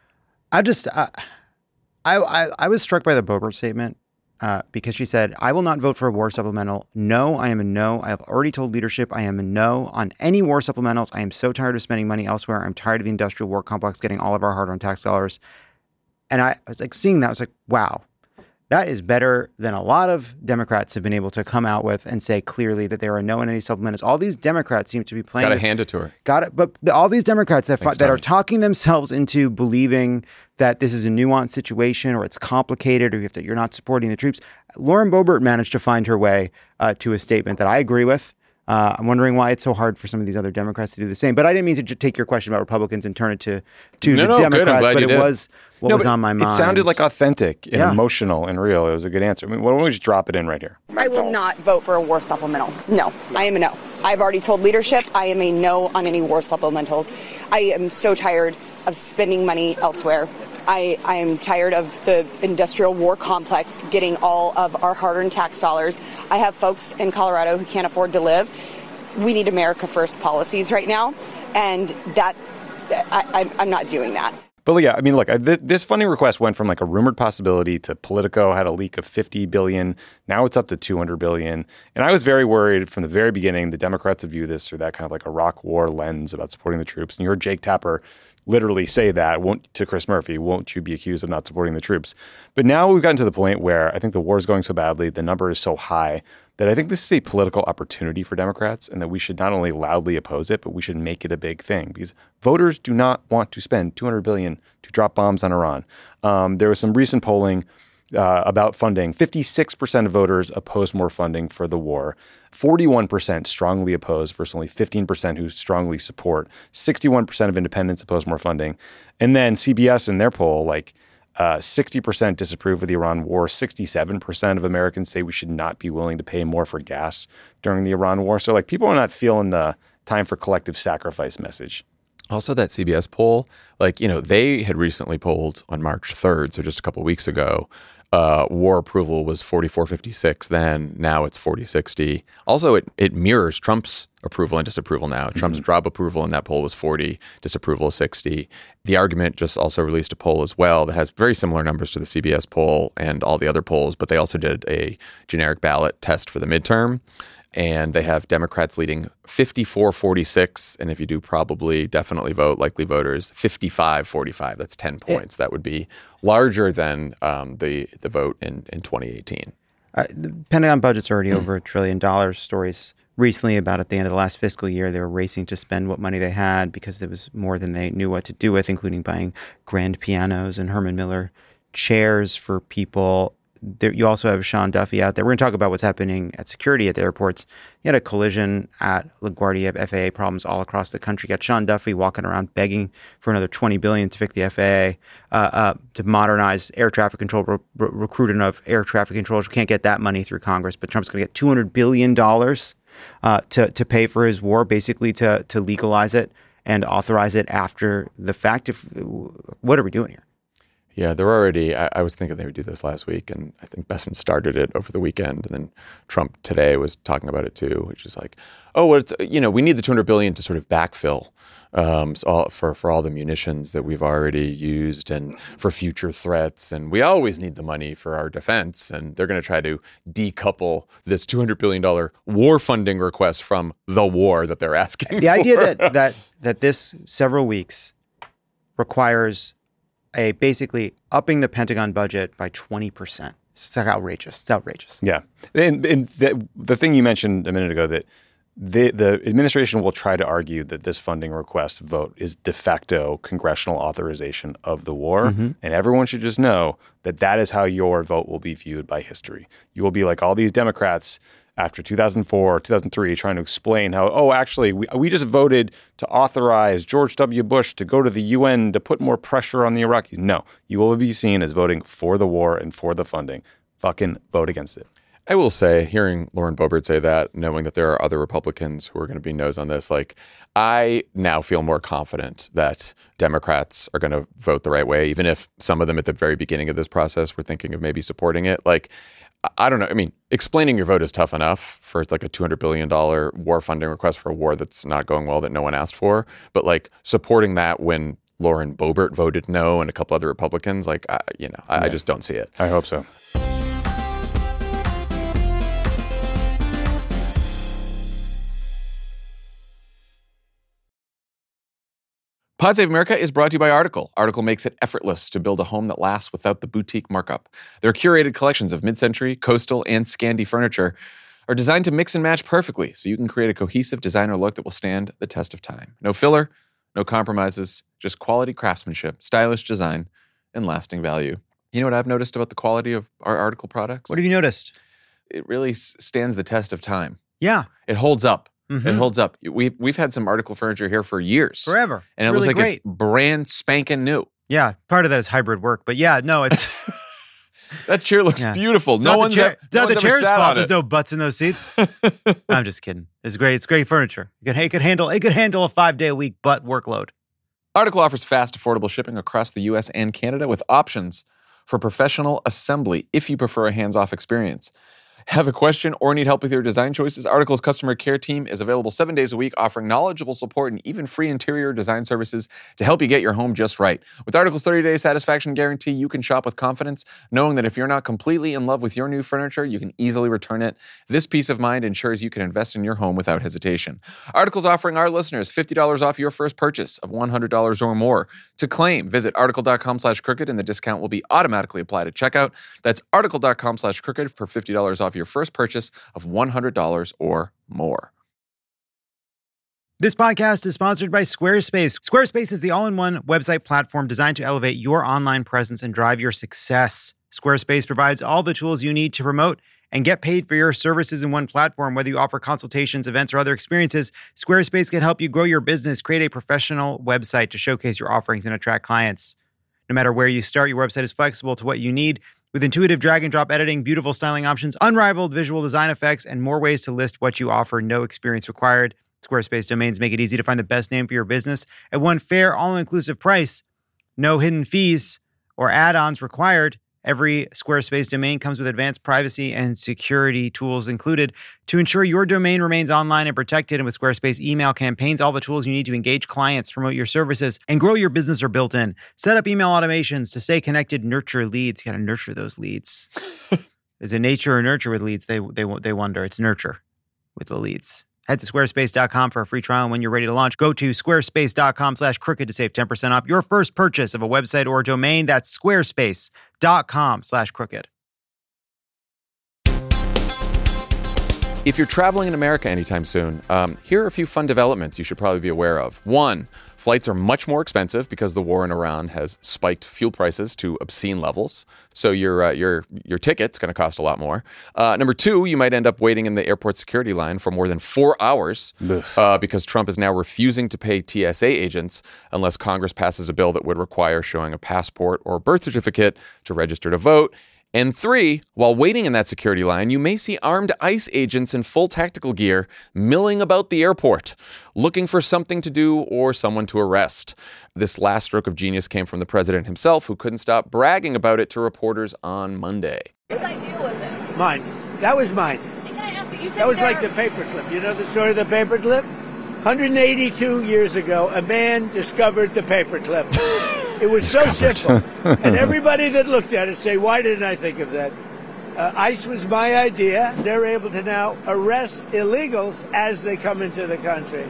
I was struck by the Boebert statement. Because she said, "I will not vote for a war supplemental. No, I am a no. I have already told leadership I am a no on any war supplementals. I am so tired of spending money elsewhere. I'm tired of the industrial war complex getting all of our hard-earned tax dollars." And I was seeing that, I was like, wow, that is better than a lot of Democrats have been able to come out with and say clearly that they are a no on any supplementals. All these Democrats seem to be playing. Got to hand it to her. Got it. But all these Democrats that are talking themselves into believing that this is a nuanced situation or it's complicated or you're not supporting the troops. Lauren Boebert managed to find her way to a statement that I agree with. I'm wondering why it's so hard for some of these other Democrats to do the same. But I didn't mean to take your question about Republicans and turn it to the Democrats, but it was what was on my mind. It sounded like authentic and emotional and real. It was a good answer. I mean, why don't we just drop it in right here? I will not vote for a war supplemental. No, I am a no. I've already told leadership I am a no on any war supplementals. I am so tired of spending money elsewhere. I am tired of the industrial war complex getting all of our hard-earned tax dollars. I have folks in Colorado who can't afford to live. We need America First policies right now, and that I'm not doing that. But yeah, I mean, look, this funding request went from like a rumored possibility to Politico had a leak of $50 billion. Now it's up to $200 billion. And I was very worried from the very beginning the Democrats would view this through that kind of like Iraq war lens about supporting the troops. And you heard Jake Tapper literally say that to Chris Murphy, won't you be accused of not supporting the troops? But now we've gotten to the point where I think the war is going so badly, the number is so high that I think this is a political opportunity for Democrats and that we should not only loudly oppose it, but we should make it a big thing because voters do not want to spend $200 billion to drop bombs on Iran. There was some recent polling about funding. 56% of voters oppose more funding for the war. 41% strongly oppose versus only 15% who strongly support. 61% of independents oppose more funding. And then CBS in their poll, 60% disapprove of the Iran war. 67% of Americans say we should not be willing to pay more for gas during the Iran war. So people are not feeling the time for collective sacrifice message. Also, that CBS poll, they had recently polled on March 3rd, so just a couple of weeks ago. War approval was 44-56 then. Now it's 40-60. Also, it mirrors Trump's approval and disapproval now. Trump's drop approval in that poll was 40, disapproval 60. The Argument just also released a poll as well that has very similar numbers to the CBS poll and all the other polls, but they also did a generic ballot test for the midterm. And they have Democrats leading 54-46. And if you do probably, definitely vote, likely voters, 55-45. That's 10 points. That would be larger than the vote in 2018. The Pentagon budget's already over $1 trillion. Stories recently about at the end of the last fiscal year, they were racing to spend what money they had because there was more than they knew what to do with, including buying grand pianos and Herman Miller chairs for people. You also have Sean Duffy out there. We're going to talk about what's happening at security at the airports. You had a collision at LaGuardia. You have FAA problems all across the country. You got Sean Duffy walking around begging for another $20 billion to fix the FAA, to modernize air traffic control, recruit enough air traffic controllers. We can't get that money through Congress, but Trump's going to get $200 billion to pay for his war, basically to legalize it and authorize it after the fact. What are we doing here? Yeah, they're already, I was thinking they would do this last week, and I think Besson started it over the weekend, and then Trump today was talking about it too, which is like, we need the $200 billion to sort of backfill for all the munitions that we've already used and for future threats, and we always need the money for our defense, and they're going to try to decouple this $200 billion war funding request from the war that they're asking for. The idea that this several weeks requires basically upping the Pentagon budget by 20%. It's outrageous. It's outrageous. Yeah. And the thing you mentioned a minute ago, that the administration will try to argue that this funding request vote is de facto congressional authorization of the war. Mm-hmm. And everyone should just know that is how your vote will be viewed by history. You will be like all these Democrats after 2004, 2003, trying to explain how, actually, we just voted to authorize George W. Bush to go to the UN to put more pressure on the Iraqis. No, you will be seen as voting for the war and for the funding. Fucking vote against it. I will say, hearing Lauren Boebert say that, knowing that there are other Republicans who are going to be no's on this, I now feel more confident that Democrats are going to vote the right way, even if some of them at the very beginning of this process were thinking of maybe supporting it. I don't know. I mean, explaining your vote is tough enough for it's like a $200 billion war funding request for a war that's not going well, that no one asked for. But supporting that when Lauren Boebert voted no and a couple other Republicans, I just don't see it. I hope so. Pod Save America is brought to you by Article. Article makes it effortless to build a home that lasts without the boutique markup. Their curated collections of mid-century, coastal, and Scandi furniture are designed to mix and match perfectly so you can create a cohesive designer look that will stand the test of time. No filler, no compromises, just quality craftsmanship, stylish design, and lasting value. You know what I've noticed about the quality of our Article products? What have you noticed? It really stands the test of time. Yeah. It holds up. Mm-hmm. It holds up. We've had some Article furniture here for years. Forever. And it really looks like great. It's brand spanking new. Yeah. Part of that is hybrid work. But yeah, no, it's... That chair looks beautiful. It's not the chair's fault. There's no no butts in those seats. I'm just kidding. It's great. It's great furniture. It could handle a 5-day-a-week butt workload. Article offers fast, affordable shipping across the U.S. and Canada with options for professional assembly if you prefer a hands-off experience. Have a question or need help with your design choices? Article's customer care team is available 7 days a week, offering knowledgeable support and even free interior design services to help you get your home just right. With Article's 30-day satisfaction guarantee, you can shop with confidence, knowing that if you're not completely in love with your new furniture, you can easily return it. This peace of mind ensures you can invest in your home without hesitation. Article's offering our listeners $50 off your first purchase of $100 or more. To claim, visit article.com/crooked and the discount will be automatically applied at checkout. That's article.com/crooked for $50 off your first purchase of $100 or more. This podcast is sponsored by Squarespace. Squarespace is the all-in-one website platform designed to elevate your online presence and drive your success. Squarespace provides all the tools you need to promote and get paid for your services in one platform. Whether you offer consultations, events, or other experiences, Squarespace can help you grow your business, create a professional website to showcase your offerings and attract clients. No matter where you start, your website is flexible to what you need. With intuitive drag-and-drop editing, beautiful styling options, unrivaled visual design effects, and more ways to list what you offer, no experience required. Squarespace domains make it easy to find the best name for your business at one fair, all-inclusive price. No hidden fees or add-ons required. Every Squarespace domain comes with advanced privacy and security tools included to ensure your domain remains online and protected. And with Squarespace email campaigns, all the tools you need to engage clients, promote your services, and grow your business are built in. Set up email automations to stay connected, nurture leads. You got to nurture those leads. Is it nature or nurture with leads? They wonder. It's nurture with the leads. Head to squarespace.com for a free trial. And when you're ready to launch, go to squarespace.com/crooked to save 10% off your first purchase of a website or a domain. That's squarespace.com/crooked. If you're traveling in America anytime soon, here are a few fun developments you should probably be aware of. One, flights are much more expensive because the war in Iran has spiked fuel prices to obscene levels. So your ticket's going to cost a lot more. Number two, you might end up waiting in the airport security line for more than 4 hours because Trump is now refusing to pay TSA agents unless Congress passes a bill that would require showing a passport or birth certificate to register to vote. And three, while waiting in that security line, you may see armed ICE agents in full tactical gear milling about the airport, looking for something to do or someone to arrest. This last stroke of genius came from the president himself, who couldn't stop bragging about it to reporters on Monday. Whose idea was it? Mine. That was mine. And can I ask you, that was like the paperclip. You know the story of the paperclip? 182 years ago, a man discovered the paperclip. It was so simple. And everybody that looked at it say, why didn't I think of that? ICE was my idea. They're able to now arrest illegals as they come into the country.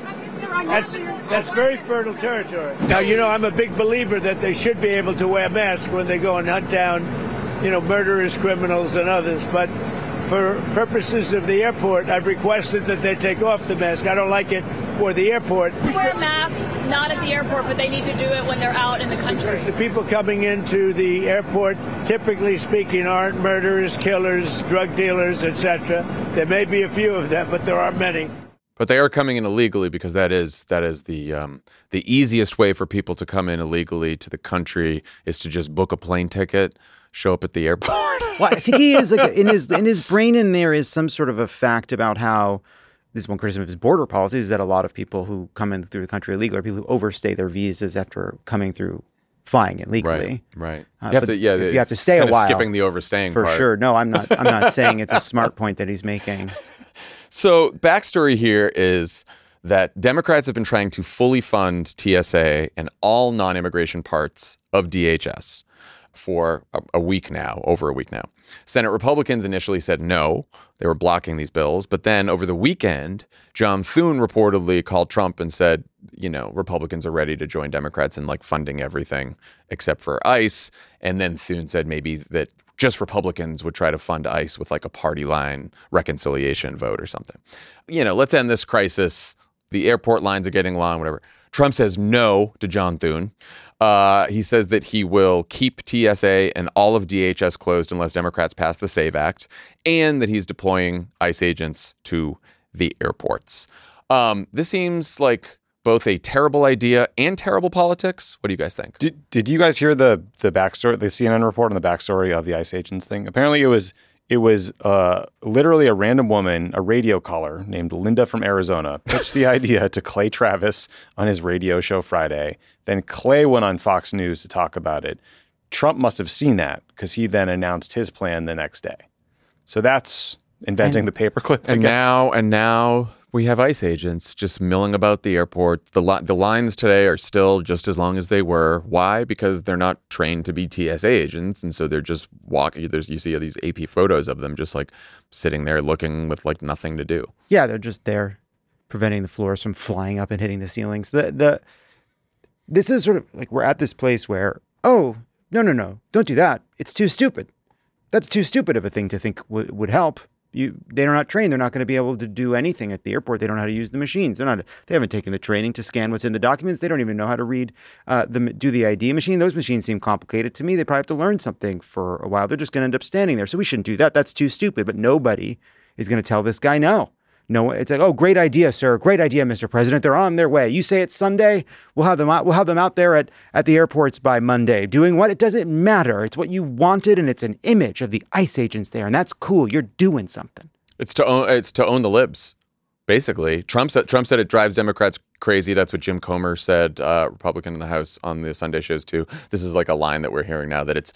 That's very fertile territory. Now, you know, I'm a big believer that they should be able to wear masks when they go and hunt down, murderers, criminals, and others. But for purposes of the airport, I've requested that they take off the mask. I don't like it for the airport. They wear masks, not at the airport, but they need to do it when they're out in the country. Because the people coming into the airport, typically speaking, aren't murderers, killers, drug dealers, etc. There may be a few of them, but there are many. But they are coming in illegally because that is the easiest way for people to come in illegally to the country is to just book a plane ticket, show up at the airport. Well, I think he is like in his brain in there is some sort of a fact about how this is one criticism of his border policies is that a lot of people who come in through the country illegally are people who overstay their visas after coming through flying illegally. Right. You have to stay a while. Skipping the overstaying for part. sure. No, I'm not saying it's a smart point that he's making. So backstory here is that Democrats have been trying to fully fund TSA and all non-immigration parts of DHS for over a week now. Senate Republicans initially said no. They were blocking these bills. But then over the weekend, John Thune reportedly called Trump and said, Republicans are ready to join Democrats in funding everything except for ICE. And then Thune said maybe that just Republicans would try to fund ICE with a party line reconciliation vote or something. Let's end this crisis. The airport lines are getting long, whatever. Trump says no to John Thune. He says that he will keep TSA and all of DHS closed unless Democrats pass the SAVE Act, and that he's deploying ICE agents to the airports. This seems like both a terrible idea and terrible politics. What do you guys think? Did you guys hear the backstory, the CNN report on the backstory of the ICE agents thing? Apparently it was It was literally a random woman, a radio caller named Linda from Arizona, pitched the idea to Clay Travis on his radio show Friday. Then Clay went on Fox News to talk about it. Trump must have seen that because he then announced his plan the next day. So that's inventing the paperclip. And now we have ICE agents just milling about the airport. The lines today are still just as long as they were. Why? Because they're not trained to be TSA agents, and so they're just walking. You see these AP photos of them just like sitting there looking with like nothing to do. Yeah, they're just there, preventing the floors from flying up and hitting the ceilings. This is sort of like we're at this place where, oh, no, don't do that. It's too stupid. That's too stupid of a thing to think would help. They're not trained. They're not going to be able to do anything at the airport. They don't know how to use the machines. They haven't taken the training to scan what's in the documents. They don't even know how to read, do the ID machine. Those machines seem complicated to me. They probably have to learn something for a while. They're just going to end up standing there. So we shouldn't do that. That's too stupid. But nobody is going to tell this guy no. No, it's like, oh, great idea, sir. Great idea, Mr. President. They're on their way. You say it's Sunday. We'll have them out there at the airports by Monday. Doing what? It doesn't matter. It's what you wanted, and it's an image of the ICE agents there, and that's cool. You're doing something. It's to own the libs, basically. Trump said it drives Democrats crazy. That's what Jim Comer said, Republican in the House, on the Sunday shows too. This is like a line that we're hearing now, that it's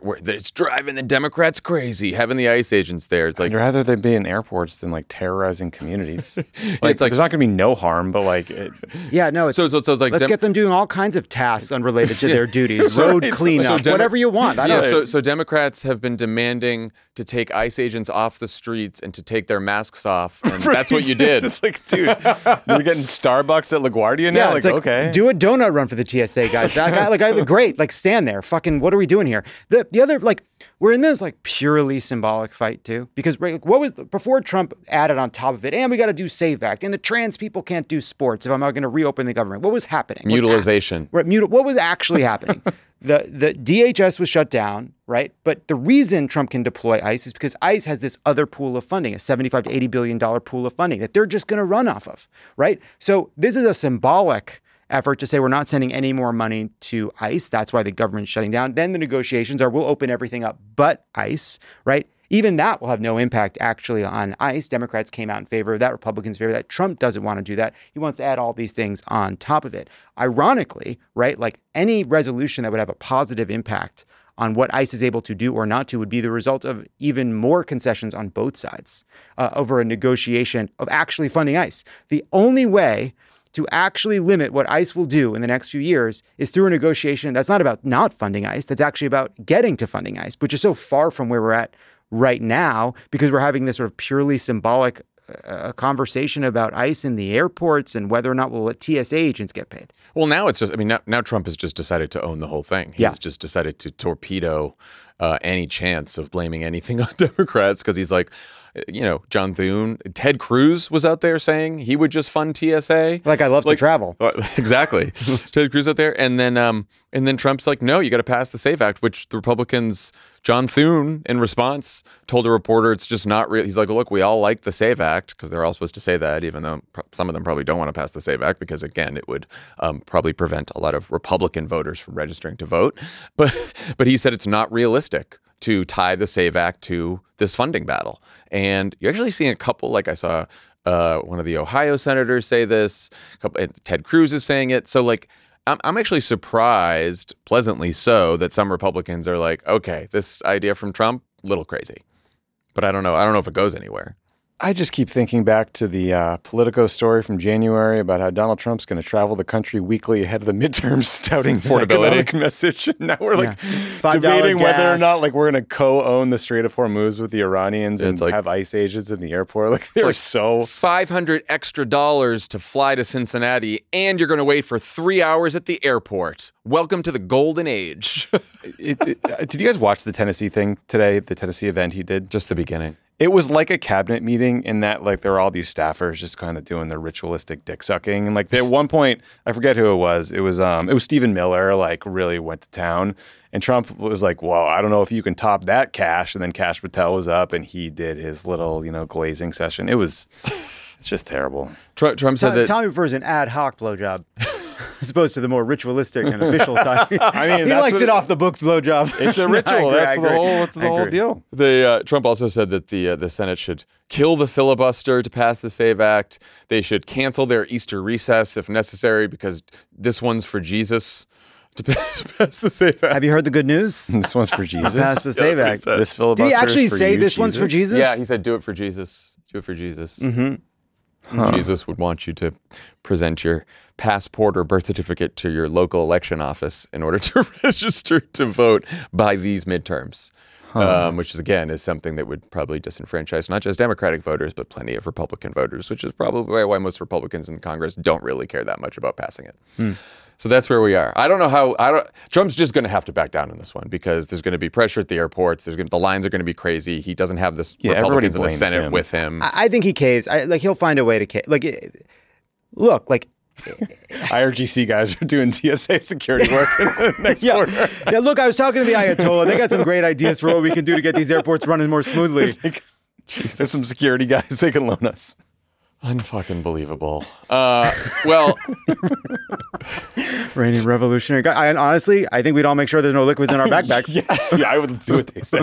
driving the Democrats crazy, having the ICE agents there. It's like, I'd rather they be in airports than like terrorizing communities. It's like there's not going to be no harm, but like yeah, no. It's like let's get them doing all kinds of tasks unrelated to their duties, road cleanup, whatever you want. So Democrats have been demanding to take ICE agents off the streets and to take their masks off, and that's what you did. It's like, dude, you're getting Starbucks at LaGuardia now? Yeah, okay. Do a donut run for the TSA guys. That guy, great. Like, stand there. Fucking, what are we doing here? The other, like, we're in this, like, purely symbolic fight, too. Because, right, like, what was, before Trump added on top of it, and we got to do SAVE Act, and the trans people can't do sports if I'm not going to reopen the government. What was happening? Mutilization. What was actually happening? The DHS was shut down, right? But the reason Trump can deploy ICE is because ICE has this other pool of funding, a $75 to $80 billion pool of funding that they're just going to run off of, right? So this is a symbolic effort to say we're not sending any more money to ICE. That's why the government's shutting down. Then the negotiations are we'll open everything up but ICE, right? Even that will have no impact actually on ICE. Democrats came out in favor of that. Republicans favor that. Trump doesn't want to do that. He wants to add all these things on top of it. Ironically, right, like any resolution that would have a positive impact on what ICE is able to do or not to would be the result of even more concessions on both sides over a negotiation of actually funding ICE. The only way to actually limit what ICE will do in the next few years is through a negotiation that's not about not funding ICE, that's actually about getting to funding ICE, which is so far from where we're at right now because we're having this sort of purely symbolic conversation about ICE in the airports and whether or not we'll let TSA agents get paid. Well, now it's just, now Trump has just decided to own the whole thing. He's just decided to torpedo any chance of blaming anything on Democrats because he's like, John Thune, Ted Cruz was out there saying he would just fund TSA. Like, I love to travel. Exactly. Ted Cruz out there. And then Trump's like, no, you got to pass the SAVE Act, which the Republicans, John Thune, in response, told a reporter it's just not real. He's like, look, we all like the SAVE Act because they're all supposed to say that, even though some of them probably don't want to pass the SAVE Act because, again, it would probably prevent a lot of Republican voters from registering to vote. But he said it's not realistic to tie the SAVE Act to this funding battle. And you're actually seeing a couple, like I saw one of the Ohio senators say this, Ted Cruz is saying it. So like, I'm actually surprised, pleasantly so, that some Republicans are like, okay, this idea from Trump, a little crazy. But I don't know if it goes anywhere. I just keep thinking back to the Politico story from January about how Donald Trump's going to travel the country weekly ahead of the midterms touting the economic message. And now we're like debating whether or not like we're going to co-own the Strait of Hormuz with the Iranians and have ICE agents in the airport. Like they're so $500 extra to fly to Cincinnati, and you're going to wait for 3 hours at the airport. Welcome to the golden age. Did you guys watch the Tennessee thing today? The Tennessee event he did? Just the beginning. It was like a cabinet meeting in that like there were all these staffers just kind of doing their ritualistic dick sucking. And like at one point, I forget who it was. It was Stephen Miller, like really went to town. And Trump was like, well, I don't know if you can top that, Kash. And then Kash Patel was up and he did his little, glazing session. It's just terrible. Trump said that Tommy prefers an ad hoc blowjob. as opposed to the more ritualistic and official type. I mean, he likes it off the books blowjob. It's a ritual. That's the whole deal. Trump also said that the Senate should kill the filibuster to pass the SAVE Act. They should cancel their Easter recess if necessary because this one's for Jesus. To pass the SAVE Act. Have you heard the good news? This one's for Jesus. Pass the SAVE Act. This filibuster. Did he actually is for say you, this one's for Jesus? Yeah, he said, "Do it for Jesus. Do it for Jesus." Mm-hmm. Huh. Jesus would want you to present your passport or birth certificate to your local election office in order to register to vote by these midterms. Which is something that would probably disenfranchise not just Democratic voters, but plenty of Republican voters, which is probably why most Republicans in Congress don't really care that much about passing it. So that's where we are. I don't know how. Trump's just going to have to back down on this one because there's going to be pressure at the airports. The lines are going to be crazy. He doesn't have this Republicans in the Senate with him. I think he caves. He'll find a way to cave. IRGC guys are doing TSA security work in the next quarter. Yeah, look, I was talking to the Ayatollah. They got some great ideas for what we can do to get these airports running more smoothly. There's some security guys they can loan us. Unfucking believable. Well, reigning revolutionary guy. Honestly, I think we'd all make sure there's no liquids in our backpacks. Yes, I would do what they said.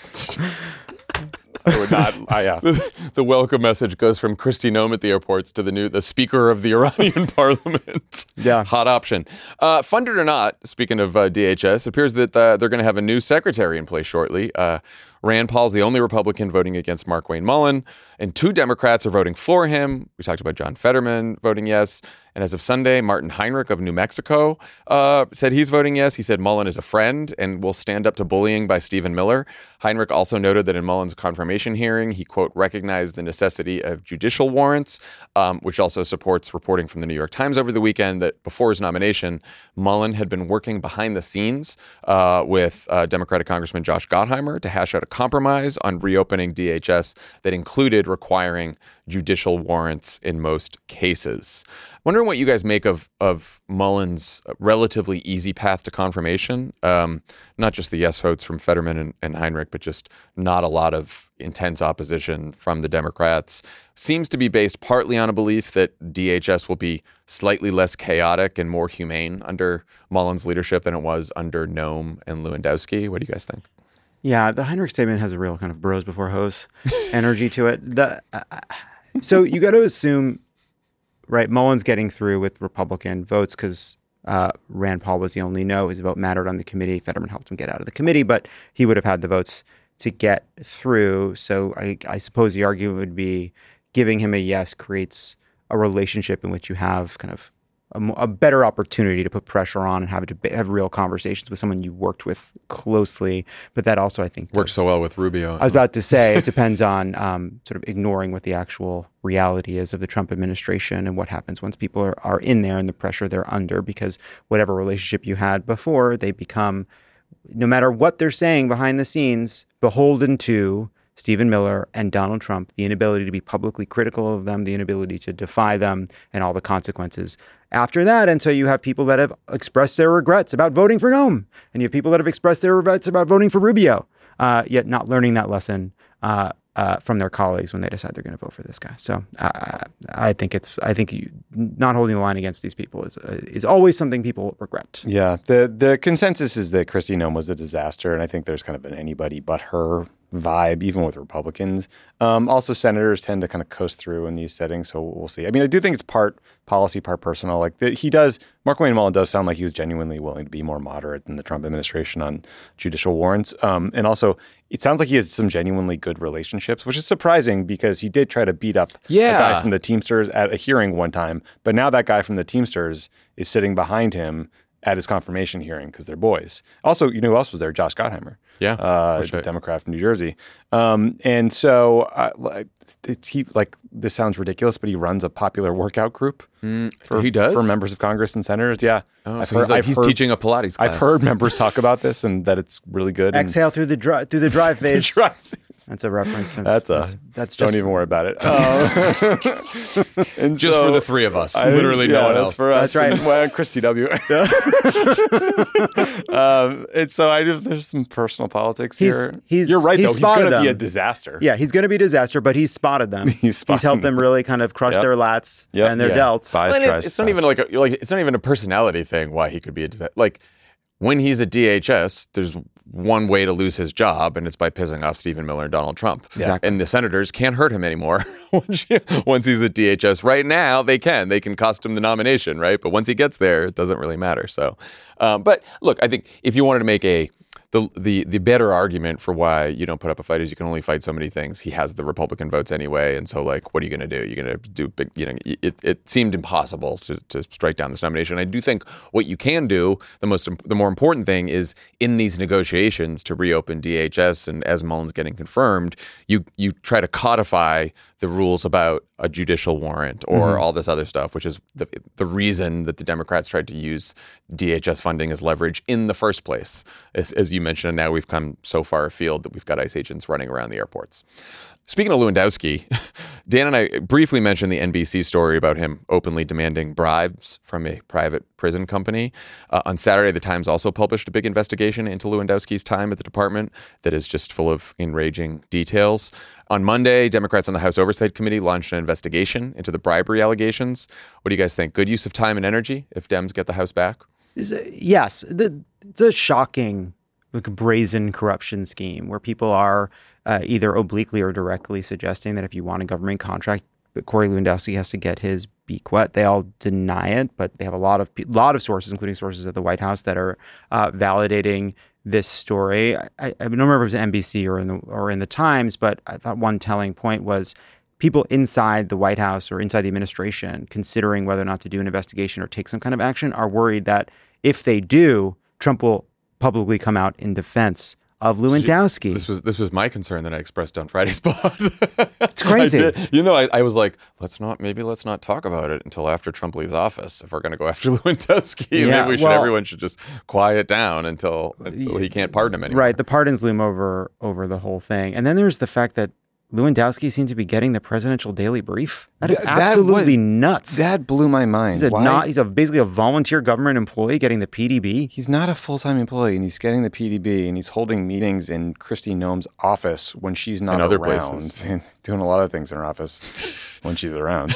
I would not. Yeah. The welcome message goes from Kristi Noem at the airports to the Speaker of the Iranian Parliament. Yeah, hot option. Funded or not, speaking of DHS, it appears that they're going to have a new secretary in place shortly. Rand Paul's the only Republican voting against Markwayne Mullin, and 2 Democrats are voting for him. We talked about John Fetterman voting yes. And as of Sunday, Martin Heinrich of New Mexico said he's voting yes. He said Mullin is a friend and will stand up to bullying by Stephen Miller. Heinrich also noted that in Mullin's confirmation hearing, he, quote, recognized the necessity of judicial warrants, which also supports reporting from the New York Times over the weekend that before his nomination, Mullin had been working behind the scenes with Democratic Congressman Josh Gottheimer to hash out a compromise on reopening DHS that included requiring judicial warrants in most cases. Wondering what you guys make of Mullin's relatively easy path to confirmation. Not just the yes votes from Fetterman and Heinrich, but just not a lot of intense opposition from the Democrats. Seems to be based partly on a belief that DHS will be slightly less chaotic and more humane under Mullin's leadership than it was under Noem and Lewandowski. What do you guys think? Yeah, the Heinrich statement has a real kind of bros before hoes energy to it. So you got to assume, right, Mullin's getting through with Republican votes because Rand Paul was the only no. His vote mattered on the committee. Fetterman helped him get out of the committee, but he would have had the votes to get through. So I suppose the argument would be giving him a yes creates a relationship in which you have kind of a better opportunity to put pressure on and have real conversations with someone you worked with closely. But that also, I think, works so well with Rubio. I was about to say, it depends on sort of ignoring what the actual reality is of the Trump administration and what happens once people are in there and the pressure they're under, because whatever relationship you had before, they become, no matter what they're saying behind the scenes, beholden to Stephen Miller and Donald Trump, the inability to be publicly critical of them, the inability to defy them, and all the consequences after that. And so you have people that have expressed their regrets about voting for Noem, and you have people that have expressed their regrets about voting for Rubio, yet not learning that lesson from their colleagues when they decide they're going to vote for this guy. So I think not holding the line against these people is always something people regret. Yeah, the consensus is that Kristi Noem was a disaster, and I think there's kind of an anybody but her vibe, even with Republicans. Also, senators tend to kind of coast through in these settings, so we'll see. I mean, I do think it's part policy, part personal. Like Markwayne Mullin does sound like he was genuinely willing to be more moderate than the Trump administration on judicial warrants. And also, it sounds like he has some genuinely good relationships, which is surprising because he did try to beat up a guy from the Teamsters at a hearing one time. But now that guy from the Teamsters is sitting behind him at his confirmation hearing because they're boys. Also, you know who else was there? Josh Gottheimer. Yeah. The Democrat from New Jersey. And so this sounds ridiculous, but he runs a popular workout group. He does? For members of Congress and senators. Yeah. Oh, he's teaching a Pilates class. I've heard members talk about this and that it's really good. Exhale through the drive phase. That's a reference. That's just don't even worry about it. And just for the three of us, literally no one else. For us. That's right. Well, Christy W. And so there's some personal politics here. You're right, though. He's going to be a disaster. Yeah, he's going to be a disaster, but he's spotted them. He's helped them really kind of crush their lats and their delts. It's not even it's not even a personality thing why he could be a disaster. Like, when he's at DHS, there's one way to lose his job, and it's by pissing off Stephen Miller and Donald Trump. Exactly. And the senators can't hurt him anymore once he's at DHS. Right now, they can. They can cost him the nomination, right? But once he gets there, it doesn't really matter. So, but look, I think if you wanted to make the better argument for why you don't put up a fight is you can only fight so many things. He has the Republican votes anyway, and so like, what are you going to do? You're going to do big. It seemed impossible to strike down this nomination. I do think what you can do, the more important thing is in these negotiations to reopen DHS, and as Muellen's getting confirmed, you try to codify the rules about a judicial warrant or all this other stuff, which is the reason that the Democrats tried to use DHS funding as leverage in the first place. As you mentioned, and now we've come so far afield that we've got ICE agents running around the airports. Speaking of Lewandowski, Dan and I briefly mentioned the NBC story about him openly demanding bribes from a private prison company. On Saturday, the Times also published a big investigation into Lewandowski's time at the department that is just full of enraging details. On Monday, Democrats on the House Oversight Committee launched an investigation into the bribery allegations. What do you guys think? Good use of time and energy if Dems get the House back? Yes. It's a shocking, brazen corruption scheme where people are either obliquely or directly suggesting that if you want a government contract, Corey Lewandowski has to get his beak wet. They all deny it, but they have a lot of sources, including sources at the White House, that are validating this story. I don't remember if it was NBC or in the Times, but I thought one telling point was people inside the White House or inside the administration considering whether or not to do an investigation or take some kind of action are worried that if they do, Trump will publicly come out in defense of Lewandowski. This was my concern that I expressed on Friday's pod. It's crazy. I was like, let's not talk about it until after Trump leaves office. If we're going to go after Lewandowski, maybe everyone should just quiet down until he can't pardon him anymore. Right. The pardons loom over the whole thing. And then there's the fact that Lewandowski seems to be getting the presidential daily brief. That is absolutely nuts. That blew my mind. He's basically a volunteer government employee getting the PDB. He's not a full-time employee, and he's getting the PDB, and he's holding meetings in Kristi Noem's office when she's not other around. Places. And doing a lot of things in her office when she's around.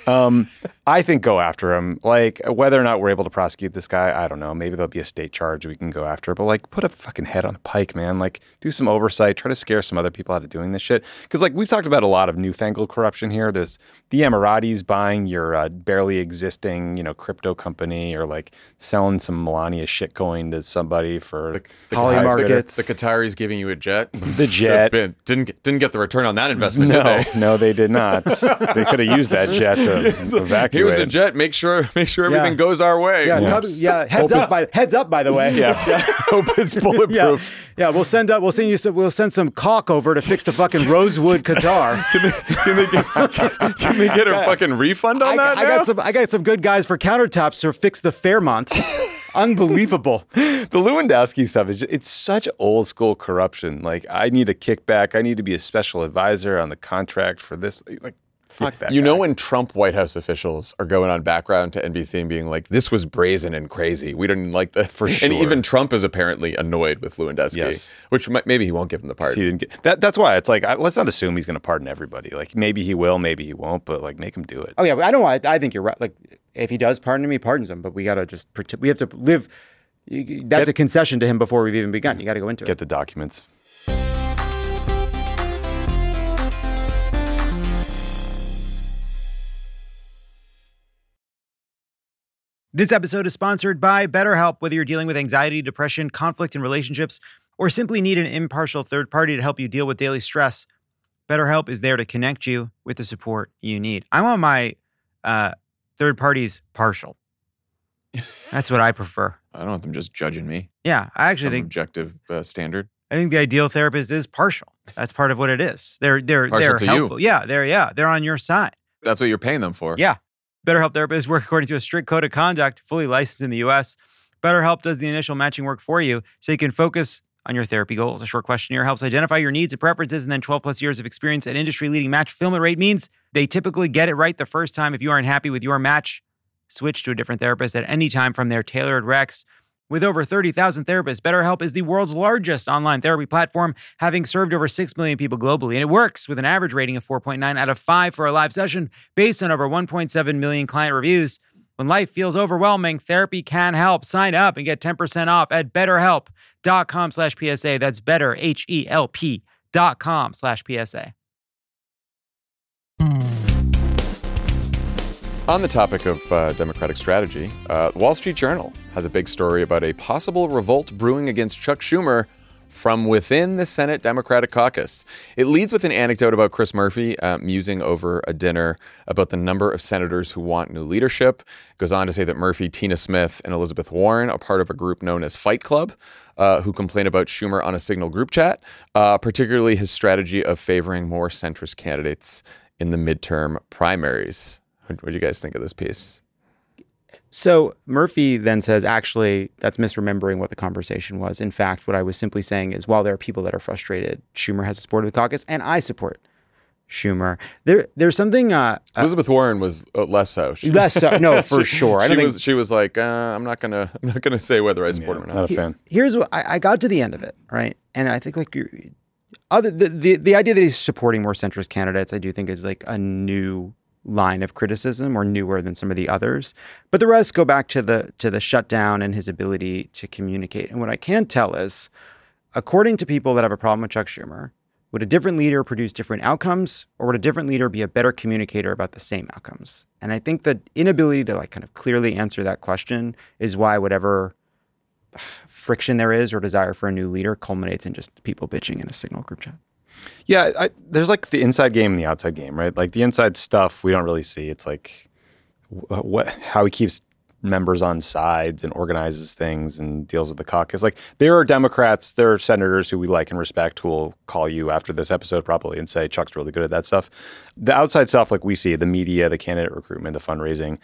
I think go after him. Like, whether or not we're able to prosecute this guy, I don't know. Maybe there'll be a state charge we can go after. But, like, put a fucking head on a pike, man. Like, do some oversight. Try to scare some other people out of doing this shit. Because, like, we've talked about a lot of newfangled corruption here. There's the Emiratis buying your barely existing, crypto company, or, like, selling some Melania shitcoin to somebody for Holly markets. The Qataris giving you a jet. The jet. Didn't get the return on that investment, did they? No, they did not. They could have used that jet to evacuate. Here's a jet. Make sure everything goes our way. Heads up. By the way. Hope it's bulletproof. We'll send some caulk over to fix the fucking Rosewood Qatar. Can they get a fucking refund on that? I got some good guys for countertops to fix the Fairmont. Unbelievable. The Lewandowski stuff it's such old school corruption. Like, I need a kickback. I need to be a special advisor on the contract for this. Like, fuck that guy. When Trump White House officials are going on background to NBC and being like, this was brazen and crazy. We didn't like this. For sure. And even Trump is apparently annoyed with Lewandowski, which maybe he won't give him the pardon. He didn't get, that's why it's like, let's not assume he's going to pardon everybody. Like, maybe he will, maybe he won't, but like, make him do it. Oh yeah, I think you're right. Like, if he does pardon him, he pardons him, but we got to just pretend. We have to live. That's a concession to him before we've even begun. You got to go into it. Get the documents. This episode is sponsored by BetterHelp. Whether you're dealing with anxiety, depression, conflict in relationships, or simply need an impartial third party to help you deal with daily stress, BetterHelp is there to connect you with the support you need. I want my third parties partial. That's what I prefer. I don't want them just judging me. Yeah, I actually think objective standard. I think the ideal therapist is partial. That's part of what it is. They're partial to helpful. You. Yeah, they're on your side. That's what you're paying them for. Yeah. BetterHelp therapists work according to a strict code of conduct, fully licensed in the U.S. BetterHelp does the initial matching work for you so you can focus on your therapy goals. A short questionnaire helps identify your needs and preferences, and then 12 plus years of experience at industry-leading match fulfillment rate means they typically get it right the first time. If you aren't happy with your match, switch to a different therapist at any time from their tailored recs. With over 30,000 therapists, BetterHelp is the world's largest online therapy platform, having served over 6 million people globally. And it works with an average rating of 4.9 out of 5 for a live session based on over 1.7 million client reviews. When life feels overwhelming, therapy can help. Sign up and get 10% off at BetterHelp.com/PSA. That's better, HELP.com/PSA. On the topic of Democratic strategy, Wall Street Journal has a big story about a possible revolt brewing against Chuck Schumer from within the Senate Democratic caucus. It leads with an anecdote about Chris Murphy musing over a dinner about the number of senators who want new leadership. It goes on to say that Murphy, Tina Smith, and Elizabeth Warren are part of a group known as Fight Club, who complain about Schumer on a Signal group chat, particularly his strategy of favoring more centrist candidates in the midterm primaries. What do you guys think of this piece? So Murphy then says, actually, that's misremembering what the conversation was. In fact, what I was simply saying is, while there are people that are frustrated, Schumer has the support of the caucus, and I support Schumer. There's something. Elizabeth Warren was less so. Less so, no, for sure. She was like, I'm not gonna say whether I support him or not. Not a fan. Here's what I got to the end of it, right? And I think like the idea that he's supporting more centrist candidates, I do think is like a new line of criticism, or newer than some of the others. But the rest go back to the shutdown and his ability to communicate. And what I can tell is, according to people that have a problem with Chuck Schumer, would a different leader produce different outcomes, or would a different leader be a better communicator about the same outcomes? And I think the inability to like kind of clearly answer that question is why whatever friction there is or desire for a new leader culminates in just people bitching in a Signal group chat. Yeah, there's like the inside game and the outside game, right? Like the inside stuff we don't really see. It's like how he keeps members on sides and organizes things and deals with the caucus. Like there are Democrats, there are senators who we like and respect who will call you after this episode probably and say Chuck's really good at that stuff. The outside stuff, like we see, the media, the candidate recruitment, the fundraising,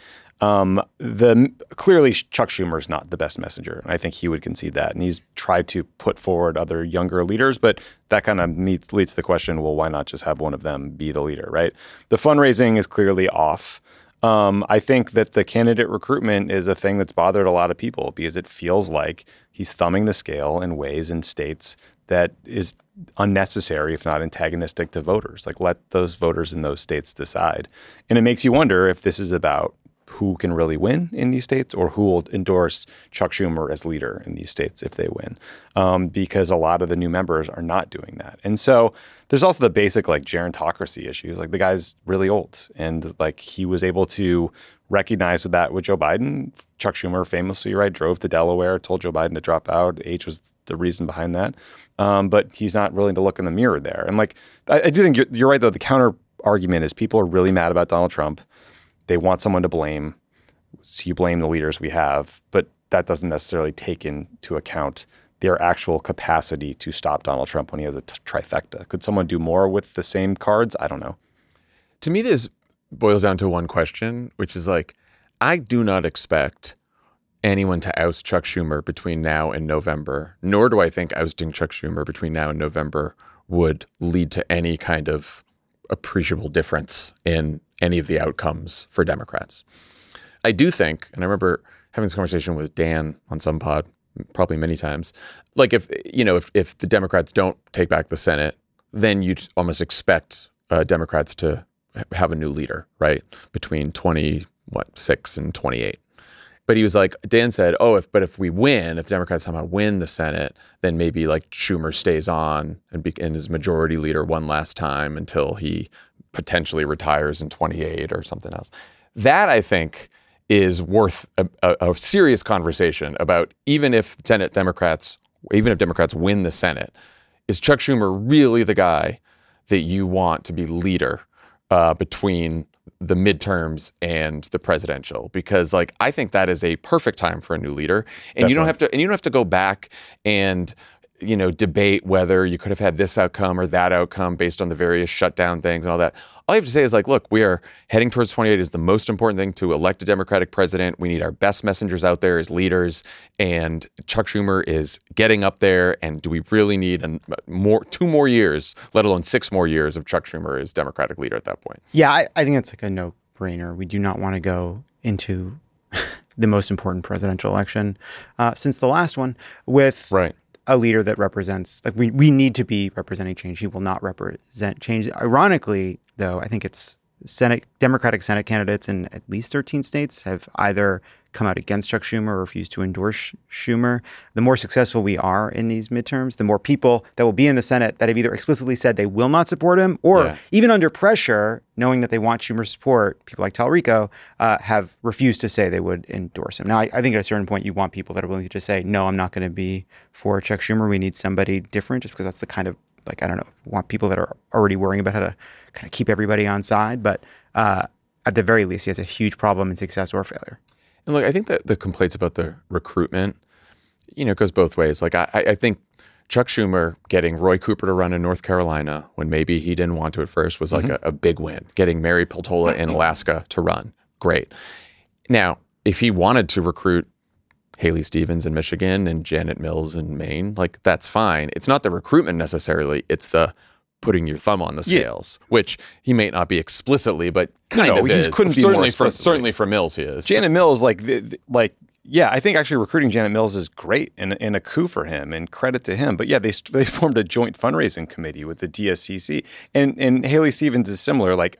clearly Chuck Schumer is not the best messenger. And I think he would concede that. And he's tried to put forward other younger leaders, but that kind of leads to the question, well, why not just have one of them be the leader, right? The fundraising is clearly off. I think that the candidate recruitment is a thing that's bothered a lot of people because it feels like he's thumbing the scale in ways in states that is unnecessary, if not antagonistic to voters. Like let those voters in those states decide. And it makes you wonder if this is about who can really win in these states or who will endorse Chuck Schumer as leader in these states if they win, because a lot of the new members are not doing that. And so there's also the basic like gerontocracy issues. Like the guy's really old and like he was able to recognize that with Joe Biden. Chuck Schumer famously, right, drove to Delaware, told Joe Biden to drop out. Age was the reason behind that. But he's not willing to look in the mirror there. And like, I do think you're right though. The counter argument is people are really mad about Donald Trump. They want someone to blame. So you blame the leaders we have, but that doesn't necessarily take into account their actual capacity to stop Donald Trump when he has a trifecta. Could someone do more with the same cards? I don't know. To me, this boils down to one question, which is like, I do not expect anyone to oust Chuck Schumer between now and November, nor do I think ousting Chuck Schumer between now and November would lead to any kind of appreciable difference in any of the outcomes for Democrats. I do think, and I remember having this conversation with Dan on some pod, probably many times, like if the Democrats don't take back the Senate, then you'd almost expect Democrats to have a new leader, right? Between 26 and 28. But he was like, Dan said, if we win, if Democrats somehow win the Senate, then maybe like Schumer stays on and is majority leader one last time until he potentially retires in 28 or something else. That, I think, is worth a serious conversation about even if Democrats win the Senate, is Chuck Schumer really the guy that you want to be leader between the midterms and the presidential? Because like I think that is a perfect time for a new leader, and you don't have to go back and debate whether you could have had this outcome or that outcome based on the various shutdown things and all that. All you have to say is like, look, we are heading towards 28 is the most important thing to elect a Democratic president. We need our best messengers out there as leaders, and Chuck Schumer is getting up there. And do we really need 2 more years, let alone 6 more years of Chuck Schumer as Democratic leader at that point? Yeah, I think it's like a no-brainer. We do not want to go into the most important presidential election since the last one with a leader that represents, like we need to be representing change. He will not represent change. Ironically, though, I think it's Democratic Senate candidates in at least 13 states have either come out against Chuck Schumer or refused to endorse Schumer. The more successful we are in these midterms, the more people that will be in the Senate that have either explicitly said they will not support him or even under pressure, knowing that they want Schumer's support, people like Talrico, have refused to say they would endorse him. Now, I think at a certain point, you want people that are willing to just say, no, I'm not going to be for Chuck Schumer. We need somebody different, just because that's the kind of, like, I don't know, want people that are already worrying about how to kind of keep everybody on side. But at the very least, he has a huge problem in success or failure. And look, I think that the complaints about the recruitment, it goes both ways. Like, I think Chuck Schumer getting Roy Cooper to run in North Carolina when maybe he didn't want to at first was like a big win. Getting Mary Peltola in Alaska to run, great. Now, if he wanted to recruit Haley Stevens in Michigan and Janet Mills in Maine, like, that's fine. It's not the recruitment necessarily. It's the putting your thumb on the scales, which he may not be explicitly, but kind of is. Couldn't be certainly for Mills, he is. Janet Mills, I think actually recruiting Janet Mills is great and a coup for him and credit to him. But yeah, they formed a joint fundraising committee with the DSCC, and Haley Stevens is similar. Like,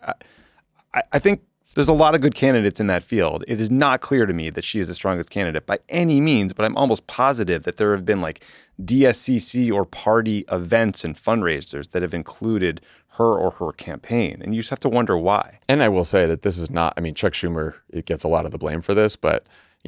I think there's a lot of good candidates in that field. It is not clear to me that she is the strongest candidate by any means, but I'm almost positive that there have been like DSCC or party events and fundraisers that have included her or her campaign. And you just have to wonder why. And I will say that this is not, Chuck Schumer, it gets a lot of the blame for this, but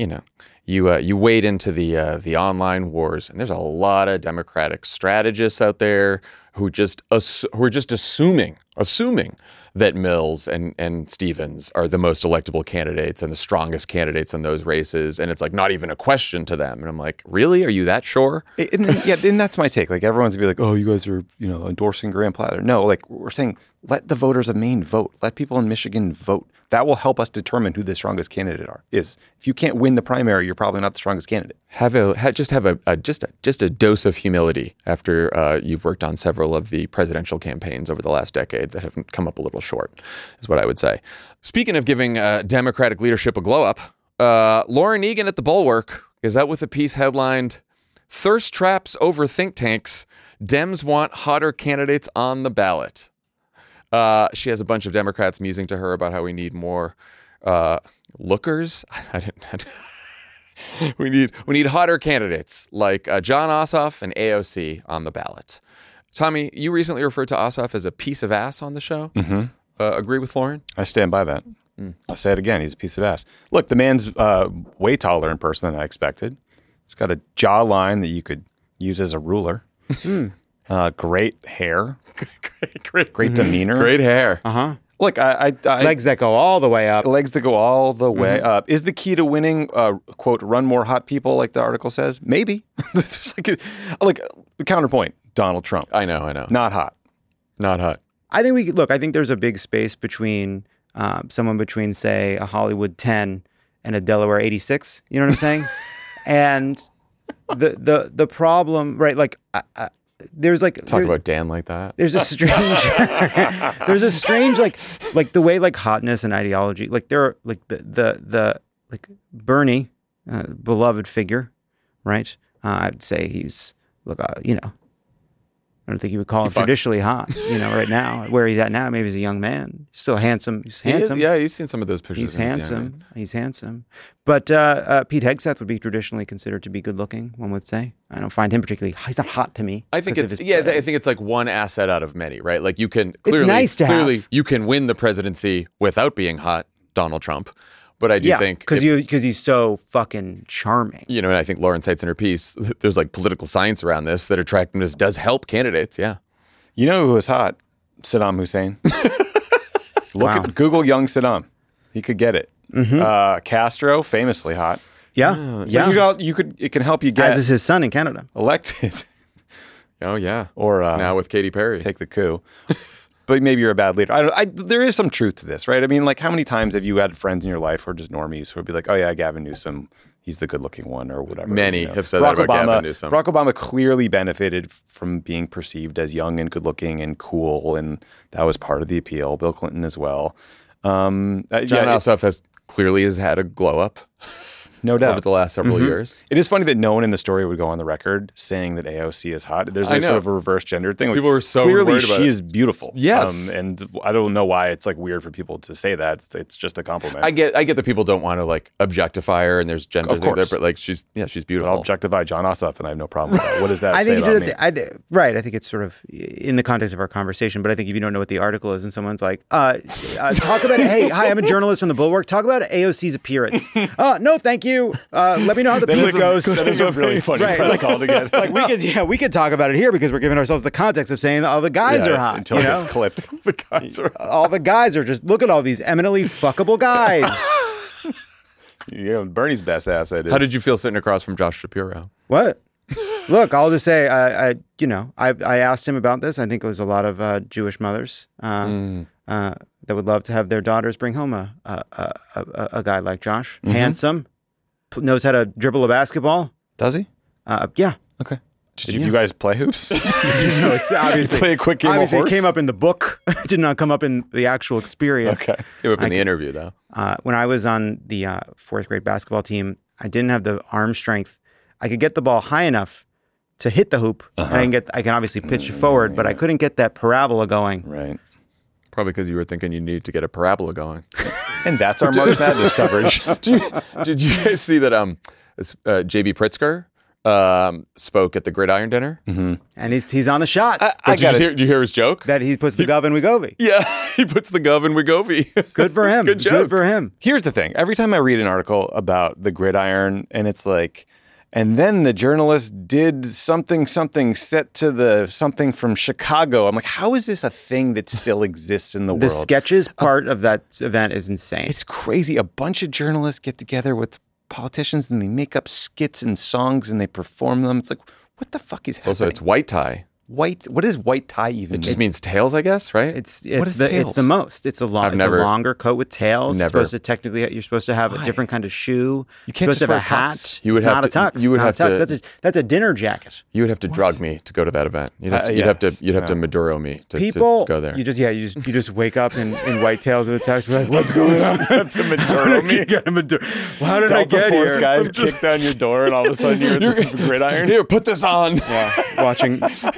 you wade into the online wars, and there's a lot of Democratic strategists out there who are just assuming that Mills and Stevens are the most electable candidates and the strongest candidates in those races, and it's like not even a question to them. And I'm like, really? Are you that sure? And that's my take. Like, everyone's gonna be like, oh, you guys are endorsing Graham Platter. No, like, we're saying let the voters of Maine vote. Let people in Michigan vote. That will help us determine who the strongest candidate is. If you can't win the primary, you're probably not the strongest candidate. Have a dose of humility after you've worked on several of the presidential campaigns over the last decade that have come up a little short, is what I would say. Speaking of giving Democratic leadership a glow up, Lauren Egan at The Bulwark is out with a piece headlined, "Thirst Traps Over Think Tanks. Dems Want Hotter Candidates on the Ballot." She has a bunch of Democrats musing to her about how we need more lookers. We need hotter candidates like Jon Ossoff and AOC on the ballot. Tommy, you recently referred to Ossoff as a piece of ass on the show. Mm-hmm. Agree with Lauren? I stand by that. I'll say it again. He's a piece of ass. Look, the man's way taller in person than I expected. He's got a jawline that you could use as a ruler. Great hair. Great demeanor. Great hair. Uh-huh. Look, I legs that go all the way up. Legs that go all the way up. Is the key to winning, quote, run more hot people, like the article says? Maybe. There's like a counterpoint. Donald Trump. I know. Not hot. I think there's a big space between someone between, say, a Hollywood 10 and a Delaware 86. You know what I'm saying? And the problem, right? Like, there's like talk about Dan like that. There's a strange like the way like hotness and ideology, like there are like the like Bernie, beloved figure, right? I'd say he's I don't think you would call him traditionally hot, right now. Where he's at now, maybe he's a young man. He's still handsome. He's handsome. You've seen some of those pictures. He's handsome. He's handsome. But Pete Hegseth would be traditionally considered to be good looking, one would say. I don't find him particularly, he's not hot to me. I think I think it's like one asset out of many, right? Like you can clearly, it's nice to have. You can win the presidency without being hot, Donald Trump. But I do think because he's so fucking charming. And I think Lauren cites in her piece, there's like political science around this that attractiveness does help candidates. Yeah. You know who was hot? Saddam Hussein. Google young Saddam. He could get it. Mm-hmm. Castro, famously hot. Yeah. So it can help you get, as is his son in Canada, elected. Oh, yeah. Or now with Katy Perry. Take the coup. But maybe you're a bad leader. There is some truth to this, right? I mean, like, how many times have you had friends in your life who are just normies who would be like, oh, yeah, Gavin Newsom, he's the good-looking one or whatever. Many have said that about Gavin Newsom. Barack Obama clearly benefited from being perceived as young and good-looking and cool, and that was part of the appeal. Bill Clinton as well. John Ossoff clearly has had a glow-up. No doubt. Over the last several years. It is funny that no one in the story would go on the record saying that AOC is hot. There's sort of a reverse gender thing. People were so clearly worried about she it. is beautiful. Yes. And I don't know why it's like weird for people to say that. It's just a compliment. I get that people don't want to like objectify her and there's gender thing there, but like she's beautiful. I'll objectify John Ossoff and I have no problem with that. What does that say about me? Right. I think it's sort of in the context of our conversation, but I think if you don't know what the article is and someone's like, talk about it. Hey, hi, I'm a journalist from the Bulwark. Talk about AOC's appearance. No, thank you. Let me know how the piece goes. That is a really funny press call to get. Like we could talk about it here because we're giving ourselves the context of saying all the guys are hot. Until it gets clipped. The guys are hot. All the guys are just, look at all these eminently fuckable guys. Bernie's best asset is. How did you feel sitting across from Josh Shapiro? What? Look, I'll just say, I asked him about this. I think there's a lot of Jewish mothers that would love to have their daughters bring home a guy like Josh. Handsome. Knows how to dribble a basketball. Does he? Yeah. Okay. Did you guys play hoops? It's obviously play a quick game of horse? It came up in the book. It did not come up in the actual experience. Okay. It would be in the interview, though. When I was on the fourth grade basketball team, I didn't have the arm strength. I could get the ball high enough to hit the hoop. And I can obviously pitch it forward, but I couldn't get that parabola going. Right. Probably because you were thinking you needed to get a parabola going. And that's our March Madness coverage. Did you guys see that J.B. Pritzker spoke at the Gridiron Dinner? Mm-hmm. And he's on the shot. Did you hear his joke? That he puts the gov in Wegovy. Yeah, he puts the gov in Wegovy. Good for him. Good joke. Good for him. Here's the thing. Every time I read an article about the Gridiron and it's like, and then the journalist did something set to the something from Chicago. I'm like, how is this a thing that still exists in the world? The sketches part of that event is insane. It's crazy. A bunch of journalists get together with politicians and they make up skits and songs and they perform them. It's like, what the fuck is happening? Also, it's white tie. What is white tie even? It just means tails, I guess, right? It's the most. It's a longer coat with tails. Never. It's supposed to you're supposed to have a different kind of shoe. You can't supposed to have a hat. It's not a tux. You would have to. That's a dinner jacket. You would have to drug me to go to that event. You'd have to Maduro me to go there. You just wake up in white tails at a tux. Be like, what's going on? You have to Maduro me. How did I get here? Guys kick down your door and all of a sudden you're at the Gridiron. Here, put this on. Yeah, watching.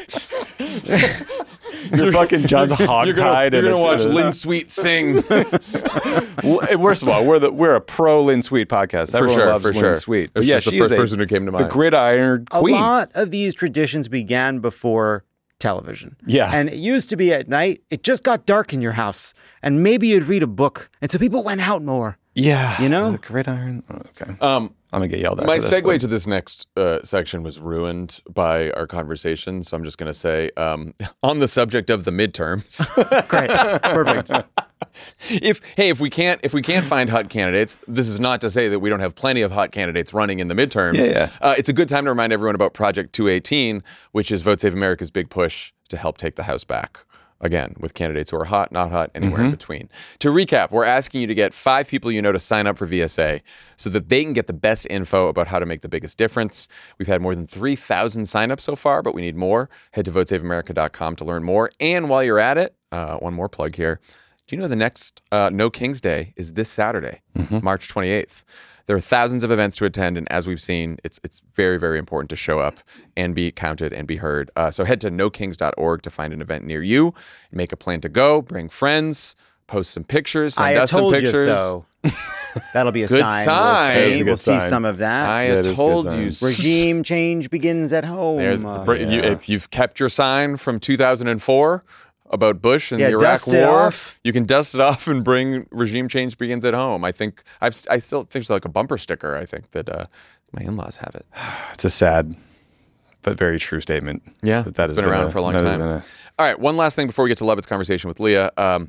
You're fucking John's hog-tied. You're gonna watch Lynn Sweet sing. First of all, we're a pro Lynn Sweet podcast. Everyone loves Lynn Sweet. But yeah, she's the first person who came to mind. The Gridiron Queen. A lot of these traditions began before television. Yeah. And it used to be at night. It just got dark in your house, and maybe you'd read a book, and so people went out more. Yeah. You know? The Gridiron. Okay. I'm going to get yelled at. My segue to this next section was ruined by our conversation, so I'm just going to say, on the subject of the midterms. Great. Perfect. If we can't find hot candidates, this is not to say that we don't have plenty of hot candidates running in the midterms. Yeah. It's a good time to remind everyone about Project 218, which is Vote Save America's big push to help take the House back. Again, with candidates who are hot, not hot, anywhere in between. To recap, we're asking you to get 5 people you know to sign up for VSA so that they can get the best info about how to make the biggest difference. We've had more than 3,000 signups so far, but we need more. Head to votesaveamerica.com to learn more. And while you're at it, one more plug here. Do you know the next No King's Day is this Saturday, March 28th? There are thousands of events to attend, and as we've seen, it's very, very important to show up and be counted and be heard. So head to nokings.org to find an event near you, make a plan to go, bring friends, post some pictures, send us some pictures. You so. That'll be a good sign. We'll see some of that. I told you. Regime change begins at home. If you've kept your sign from 2004, about Bush and the Iraq War, you can dust it off and bring regime change begins at home. I think I still think there's like a bumper sticker. I think that my in-laws have it. It's a sad but very true statement. Yeah, that's been around for a long time. All right, one last thing before we get to Levitt's conversation with Leah.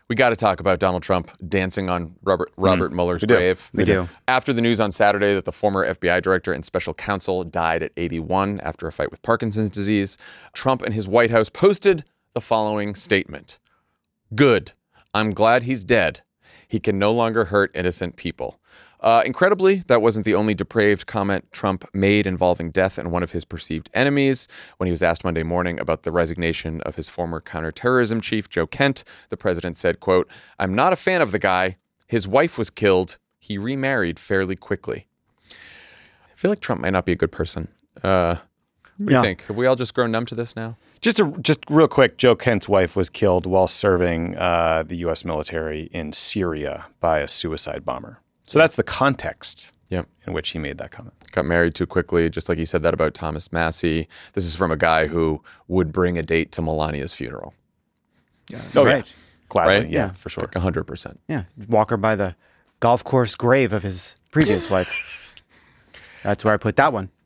We got to talk about Donald Trump dancing on Robert Mueller's grave. We do. After the news on Saturday that the former FBI director and special counsel died at 81 after a fight with Parkinson's disease, Trump and his White House posted the following statement. Good. I'm glad he's dead. He can no longer hurt innocent people. Incredibly, that wasn't the only depraved comment Trump made involving death and one of his perceived enemies. When he was asked Monday morning about the resignation of his former counterterrorism chief, Joe Kent, the president said, quote, I'm not a fan of the guy. His wife was killed. He remarried fairly quickly. I feel like Trump might not be a good person. What do you think? Have we all just grown numb to this now? Just real quick, Joe Kent's wife was killed while serving the U.S. military in Syria by a suicide bomber. So that's the context in which he made that comment. Got married too quickly, just like he said that about Thomas Massey. This is from a guy who would bring a date to Melania's funeral. Yeah. Oh, right. Yeah. Gladly, right? Yeah, for sure. Like 100%. Yeah. Walk her by the golf course grave of his previous wife. That's where I put that one.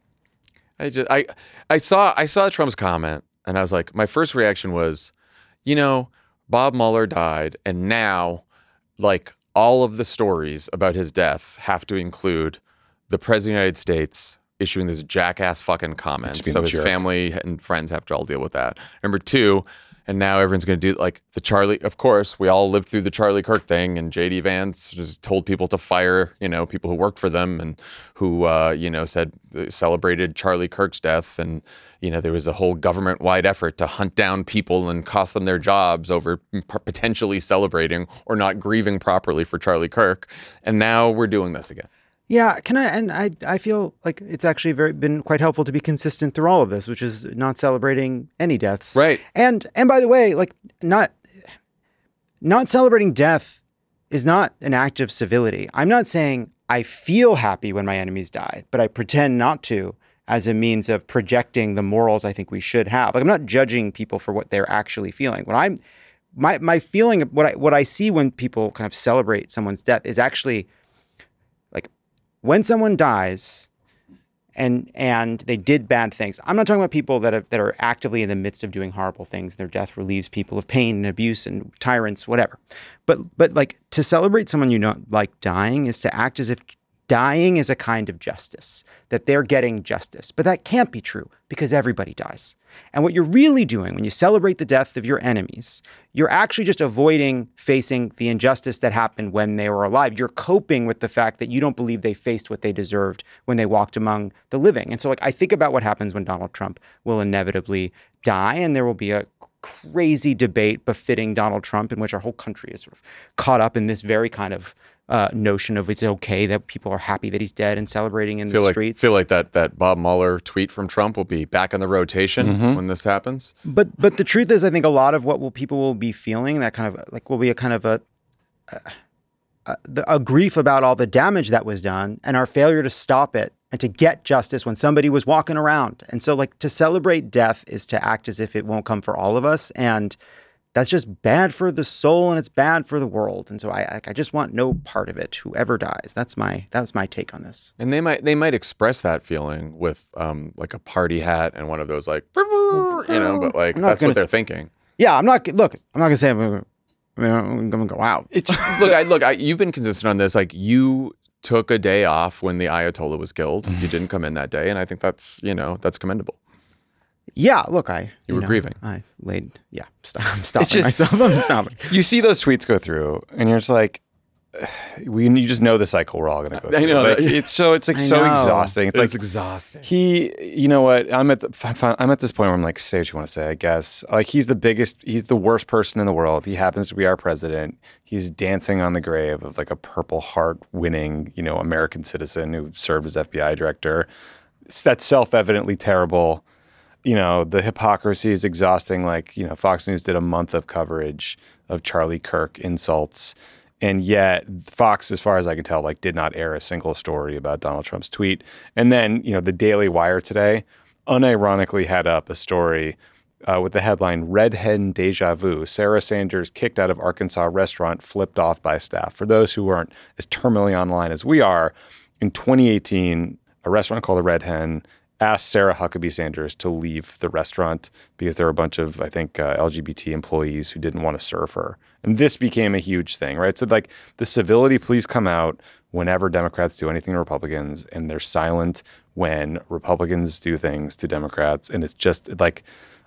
I saw Trump's comment, and I was like, my first reaction was, Bob Mueller died, and now, all of the stories about his death have to include the President of the United States issuing this jackass fucking comment. So his family and friends have to all deal with that. Number two, and now everyone's going to do the Charlie. Of course, we all lived through the Charlie Kirk thing, and J.D. Vance just told people to fire, people who worked for them and who, celebrated Charlie Kirk's death. And, there was a whole government-wide effort to hunt down people and cost them their jobs over potentially celebrating or not grieving properly for Charlie Kirk. And now we're doing this again. Yeah, I feel like it's actually been quite helpful to be consistent through all of this, which is not celebrating any deaths. Right. And by the way, not celebrating death is not an act of civility. I'm not saying I feel happy when my enemies die, but I pretend not to as a means of projecting the morals I think we should have. I'm not judging people for what they're actually feeling. My feeling, what I see when people kind of celebrate someone's death is actually when someone dies and they did bad things. I'm not talking about people that are actively in the midst of doing horrible things. Their death relieves people of pain and abuse and tyrants, whatever. But to celebrate someone dying is to act as if dying is a kind of justice, that they're getting justice. But that can't be true because everybody dies. And what you're really doing when you celebrate the death of your enemies, you're actually just avoiding facing the injustice that happened when they were alive. You're coping with the fact that you don't believe they faced what they deserved when they walked among the living. And so I think about what happens when Donald Trump will inevitably die, and there will be a crazy debate befitting Donald Trump in which our whole country is sort of caught up in this very kind of notion of it's okay that people are happy that he's dead and celebrating in the streets. I feel like that Bob Mueller tweet from Trump will be back in the rotation when this happens. But the truth is, I think a lot of what people will be feeling, that kind of will be a kind of a grief about all the damage that was done and our failure to stop it and to get justice when somebody was walking around. And so to celebrate death is to act as if it won't come for all of us. And that's just bad for the soul and it's bad for the world. And so I just want no part of it, whoever dies. That was my take on this. And they might express that feeling with a party hat and one of those but that's what they're thinking. Yeah, I'm not gonna say I'm gonna go out. It's just you've been consistent on this. You took a day off when the Ayatollah was killed. You didn't come in that day, and I think that's commendable. Yeah, look, you were grieving. I laid. Yeah, I'm stopping myself. I'm stopping. You see those tweets go through, and you're just like, you just know the cycle we're all going to go through. I know. It's so exhausting. It's exhausting. You know what? I'm at this point where I'm say what you want to say, I guess. He's the worst person in the world. He happens to be our president. He's dancing on the grave of a Purple Heart winning, American citizen who served as FBI director. That's self-evidently terrible. The hypocrisy is exhausting. Fox News did a month of coverage of Charlie Kirk insults. And yet Fox, as far as I can tell, did not air a single story about Donald Trump's tweet. And then, the Daily Wire today unironically had up a story with the headline, Red Hen Deja Vu. Sarah Sanders kicked out of Arkansas restaurant, flipped off by staff. For those who aren't as terminally online as we are, in 2018, a restaurant called the Red Hen asked Sarah Huckabee Sanders to leave the restaurant because there were a bunch of, I think, LGBT employees who didn't want to serve her. And this became a huge thing, right? So like the civility police come out whenever Democrats do anything to Republicans, and they're silent when Republicans do things to Democrats. And it's just like,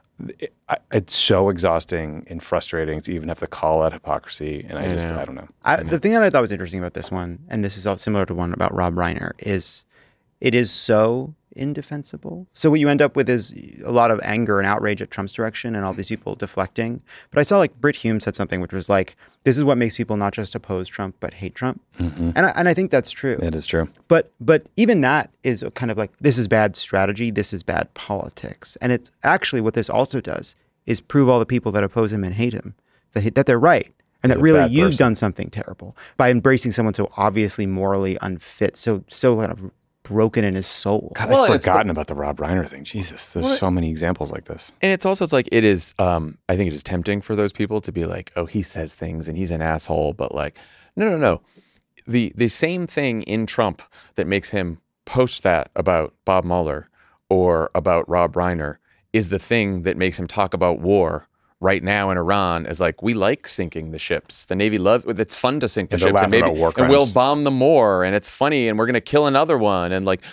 it's so exhausting and frustrating to even have to call out hypocrisy. And I don't know. The thing that I thought was interesting about this one, and this is all similar to one about Rob Reiner, is it is so indefensible. So what you end up with is a lot of anger and outrage at Trump's direction and all these people deflecting. But I saw like Brit Hume said something which was like, this is what makes people not just oppose Trump, but hate Trump. Mm-hmm. And I think that's true. It is true. But even that is kind of like, this is bad strategy. This is bad politics. And it's actually what this also does is prove all the people that oppose him and hate him, that they're right. And that really you've done something terrible by embracing someone so obviously morally unfit, so kind of broken in his soul. God, I've forgotten about the Rob Reiner thing. Jesus, there's so many examples like this. And it's like, it is, I think it is tempting for those people to be like, oh, he says things and he's an asshole. But like, no. The same thing in Trump that makes him post that about Bob Mueller or about Rob Reiner is the thing that makes him talk about war right now in Iran as like, we like sinking the ships. The Navy it's fun to sink the ships and we'll bomb them more and it's funny and we're going to kill another one. And like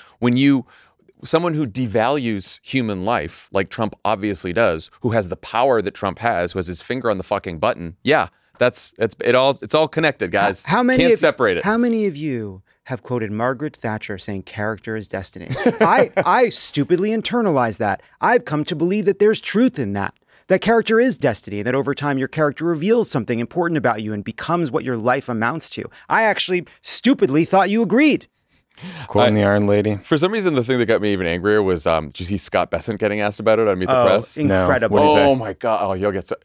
someone who devalues human life, like Trump obviously does, who has the power that Trump has, who has his finger on the fucking button. Yeah, it's all connected, guys. Can't separate it. How many of you have quoted Margaret Thatcher saying character is destiny? I stupidly internalized that. I've come to believe that there's truth in that. That character is destiny, and that over time your character reveals something important about you and becomes what your life amounts to. I actually stupidly thought you agreed. Quoting the Iron Lady. For some reason, the thing that got me even angrier was, did you see Scott Bessent getting asked about it on Meet the Press? Incredible. No. Oh my God. Oh, you'll get so,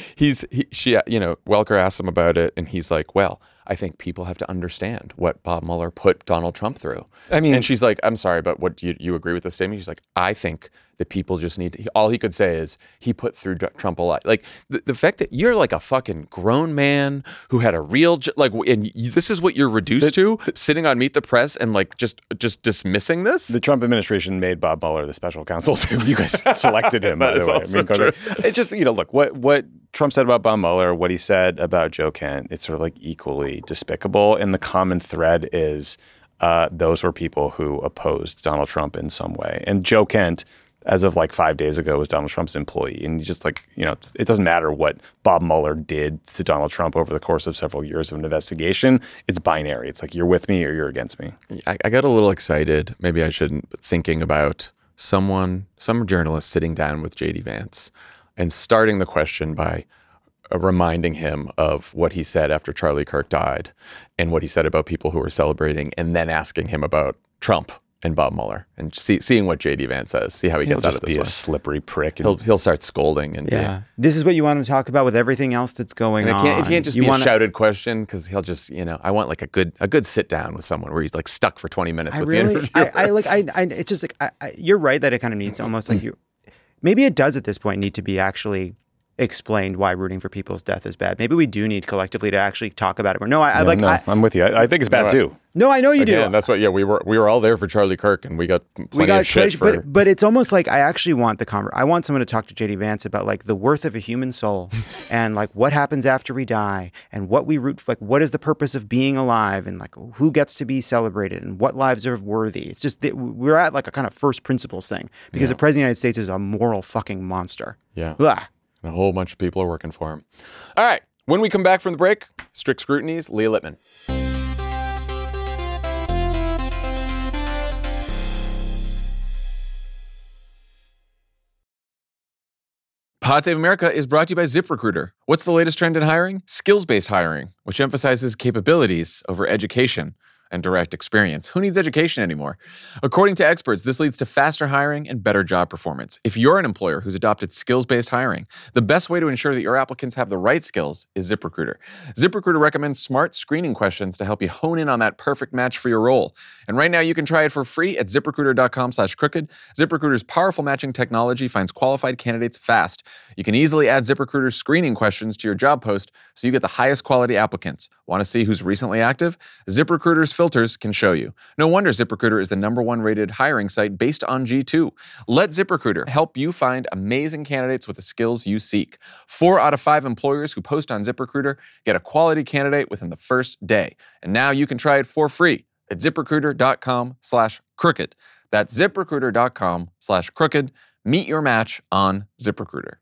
Welker asked him about it and he's like, well, I think people have to understand what Bob Mueller put Donald Trump through. I mean, and she's like, I'm sorry, but what do you agree with this statement? She's like, I think that people just need to, all he could say is he put through Trump a lot. Like the fact that you're like a fucking grown man who had a real, and this is what you're reduced to, sitting on Meet the Press and like just dismissing this. The Trump administration made Bob Mueller the special counsel too. You guys selected him. That is also true. It's just, look, what Trump said about Bob Mueller, what he said about Joe Kent, it's sort of like equally despicable. And the common thread is those were people who opposed Donald Trump in some way. And Joe Kent, as of like 5 days ago, was Donald Trump's employee. And you just like, it doesn't matter what Bob Mueller did to Donald Trump over the course of several years of an investigation. It's binary. It's like, you're with me or you're against me. I got a little excited. Maybe I shouldn't, but thinking about some journalist sitting down with J.D. Vance and starting the question by reminding him of what he said after Charlie Kirk died and what he said about people who were celebrating, and then asking him about Trump and Bob Mueller, and seeing what J.D. Vance says, see how he gets out of this one. He'll just be a slippery prick. He'll start scolding. And this is what you want to talk about with everything else that's going on. It can't just be a shouted question, because he'll just, I want like a good sit down with someone where he's like stuck for 20 minutes with the interviewer. It's just like, you're right that it kind of needs almost like maybe it does at this point need to be actually explained why rooting for people's death is bad. Maybe we do need collectively to actually talk about it more. I'm with you. I think it's bad too. No, I know you do. That's what. Yeah, we were all there for Charlie Kirk, and we got plenty of shit for. But it's almost like I actually want I want someone to talk to J.D. Vance about like the worth of a human soul, and like what happens after we die, and what we root for. Like, what is the purpose of being alive, and like who gets to be celebrated, and what lives are worthy. It's just that we're at like a kind of first principles thing, because the president of the United States is a moral fucking monster. Yeah. Blah. A whole bunch of people are working for him. All right. When we come back from the break, Strict Scrutiny's Leah Lippman. Pod Save America is brought to you by ZipRecruiter. What's the latest trend in hiring? Skills-based hiring, which emphasizes capabilities over education and direct experience. Who needs education anymore? According to experts, this leads to faster hiring and better job performance. If you're an employer who's adopted skills-based hiring, the best way to ensure that your applicants have the right skills is ZipRecruiter. ZipRecruiter recommends smart screening questions to help you hone in on that perfect match for your role. And right now you can try it for free at ZipRecruiter.com/crooked. ZipRecruiter's powerful matching technology finds qualified candidates fast. You can easily add ZipRecruiter's screening questions to your job post so you get the highest quality applicants, while Want to see who's recently active? ZipRecruiter's filters can show you. No wonder ZipRecruiter is the #1 rated hiring site based on G2. Let ZipRecruiter help you find amazing candidates with the skills you seek. 4 out of 5 employers who post on ZipRecruiter get a quality candidate within the first day. And now you can try it for free at ZipRecruiter.com/crooked. That's ZipRecruiter.com/crooked. Meet your match on ZipRecruiter.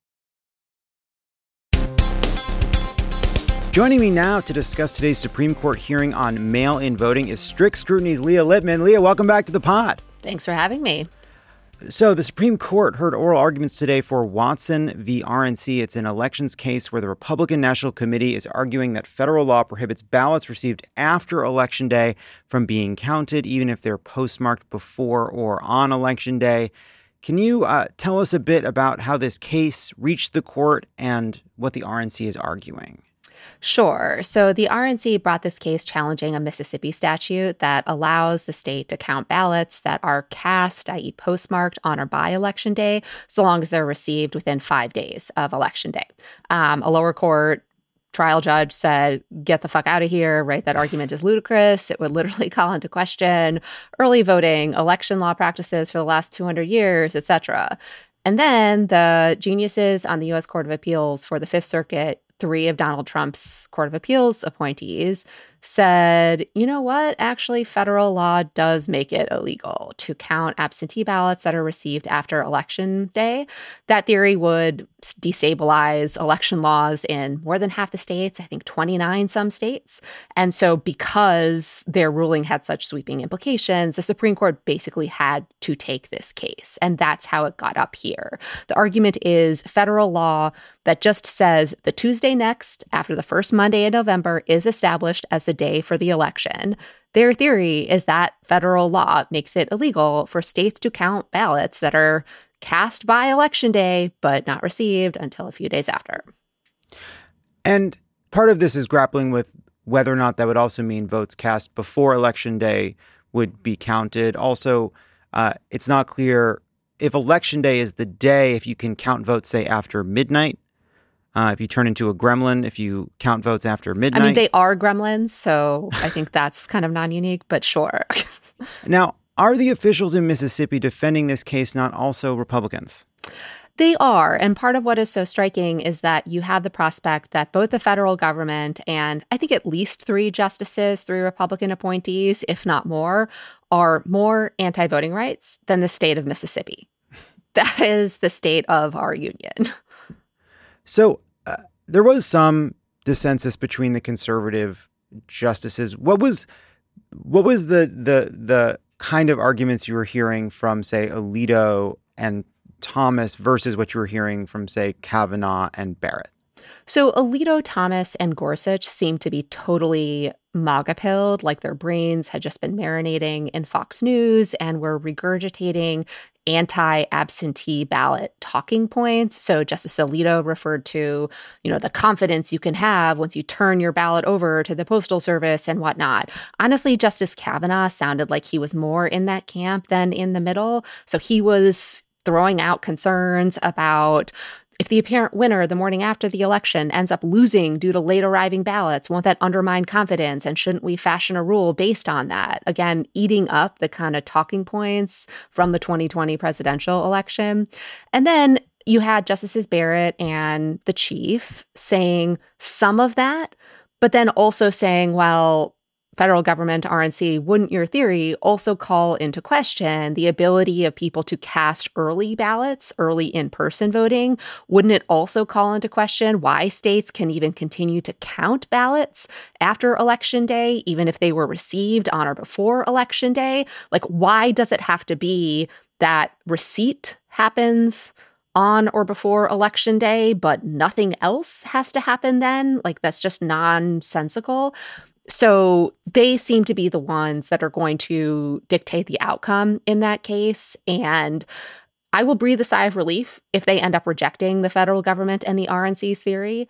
Joining me now to discuss today's Supreme Court hearing on mail-in voting is Strict Scrutiny's Leah Lippman. Leah, welcome back to the pod. Thanks for having me. So the Supreme Court heard oral arguments today for Watson v. RNC. It's an elections case where the Republican National Committee is arguing that federal law prohibits ballots received after Election Day from being counted, even if they're postmarked before or on Election Day. Can you tell us a bit about how this case reached the court and what the RNC is arguing? Sure. So the RNC brought this case challenging a Mississippi statute that allows the state to count ballots that are cast, i.e. postmarked on or by Election Day, so long as they're received within 5 days of Election Day. A lower court trial judge said, get the fuck out of here, right? That argument is ludicrous. It would literally call into question early voting, election law practices for the last 200 years, etc. And then the geniuses on the U.S. Court of Appeals for the Fifth Circuit, 3 of Donald Trump's Court of Appeals appointees, said, you know what? Actually, federal law does make it illegal to count absentee ballots that are received after Election Day. That theory would destabilize election laws in more than half the states, I think 29 some states. And so because their ruling had such sweeping implications, the Supreme Court basically had to take this case. And that's how it got up here. The argument is federal law that just says the Tuesday next after the first Monday in November is established as the day for the election. Their theory is that federal law makes it illegal for states to count ballots that are cast by Election Day, but not received until a few days after. And part of this is grappling with whether or not that would also mean votes cast before Election Day would be counted. Also, it's not clear if Election Day is the day, if you can count votes, say, after midnight. If you turn into a gremlin, if you count votes after midnight. I mean, they are gremlins, so I think that's kind of non-unique, but sure. Now, are the officials in Mississippi defending this case not also Republicans? They are. And part of what is so striking is that you have the prospect that both the federal government and I think at least 3 justices, 3 Republican appointees, if not more, are more anti-voting rights than the state of Mississippi. That is the state of our union. So there was some dissensus between the conservative justices. What was the kind of arguments you were hearing from, say, Alito and Thomas versus what you were hearing from, say, Kavanaugh and Barrett? So Alito, Thomas, and Gorsuch seemed to be totally MAGA-pilled, like their brains had just been marinating in Fox News and were regurgitating anti-absentee ballot talking points. So Justice Alito referred to, the confidence you can have once you turn your ballot over to the Postal Service and whatnot. Honestly, Justice Kavanaugh sounded like he was more in that camp than in the middle. So he was throwing out concerns about if the apparent winner the morning after the election ends up losing due to late arriving ballots, won't that undermine confidence? And shouldn't we fashion a rule based on that? Again, eating up the kind of talking points from the 2020 presidential election. And then you had Justices Barrett and the Chief saying some of that, but then also saying, well, federal government, RNC, wouldn't your theory also call into question the ability of people to cast early ballots, early in-person voting? Wouldn't it also call into question why states can even continue to count ballots after Election Day, even if they were received on or before Election Day? Like, why does it have to be that receipt happens on or before Election Day, but nothing else has to happen then? Like, that's just nonsensical. So they seem to be the ones that are going to dictate the outcome in that case. And I will breathe a sigh of relief if they end up rejecting the federal government and the RNC's theory.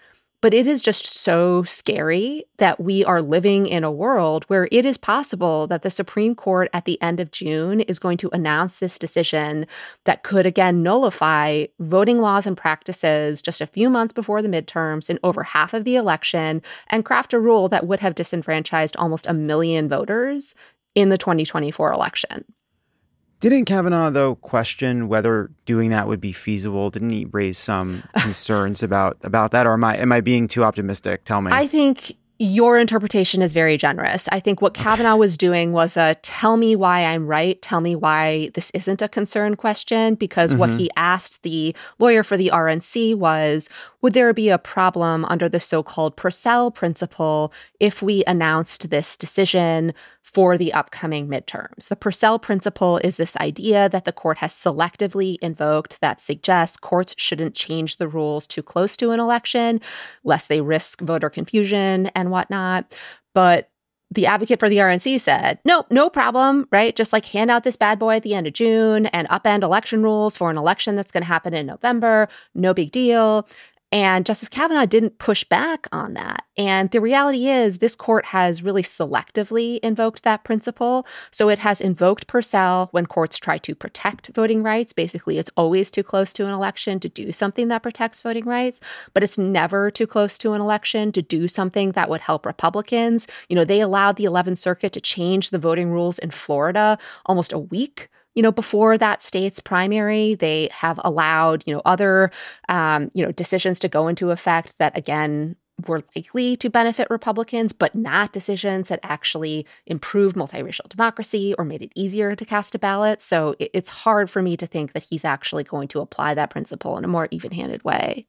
But it is just so scary that we are living in a world where it is possible that the Supreme Court at the end of June is going to announce this decision that could again nullify voting laws and practices just a few months before the midterms in over half of the election and craft a rule that would have disenfranchised almost 1 million voters in the 2024 election. Didn't Kavanaugh, though, question whether doing that would be feasible? Didn't he raise some concerns about that? Or am I being too optimistic? Tell me. I think your interpretation is very generous. I think what Kavanaugh was doing was a tell me why I'm right, tell me why this isn't a concern question, because what he asked the lawyer for the RNC was, would there be a problem under the so-called Purcell principle if we announced this decision for the upcoming midterms? The Purcell principle is this idea that the court has selectively invoked that suggests courts shouldn't change the rules too close to an election, lest they risk voter confusion and whatnot. But the advocate for the RNC said, no problem, right? Just like hand out this bad boy at the end of June and upend election rules for an election that's going to happen in November. No big deal. And Justice Kavanaugh didn't push back on that. And the reality is this court has really selectively invoked that principle. So it has invoked Purcell when courts try to protect voting rights. Basically, it's always too close to an election to do something that protects voting rights, but it's never too close to an election to do something that would help Republicans. You know, they allowed the 11th Circuit to change the voting rules in Florida almost a week before that state's primary. They have allowed, other, decisions to go into effect that, again, were likely to benefit Republicans, but not decisions that actually improved multiracial democracy or made it easier to cast a ballot. So it's hard for me to think that he's actually going to apply that principle in a more even-handed way.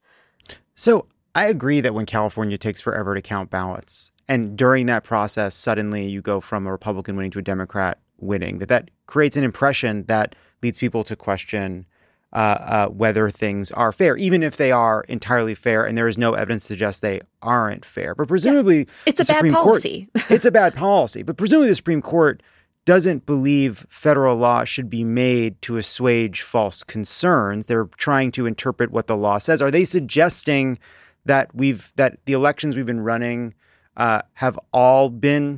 So I agree that when California takes forever to count ballots, and during that process, suddenly you go from a Republican winning to a Democrat winning, that creates an impression that leads people to question whether things are fair, even if they are entirely fair and there is no evidence to suggest they aren't fair. But presumably, it's a bad policy. It's a bad policy. But presumably the Supreme Court doesn't believe federal law should be made to assuage false concerns. They're trying to interpret what the law says. Are they suggesting that the elections we've been running have all been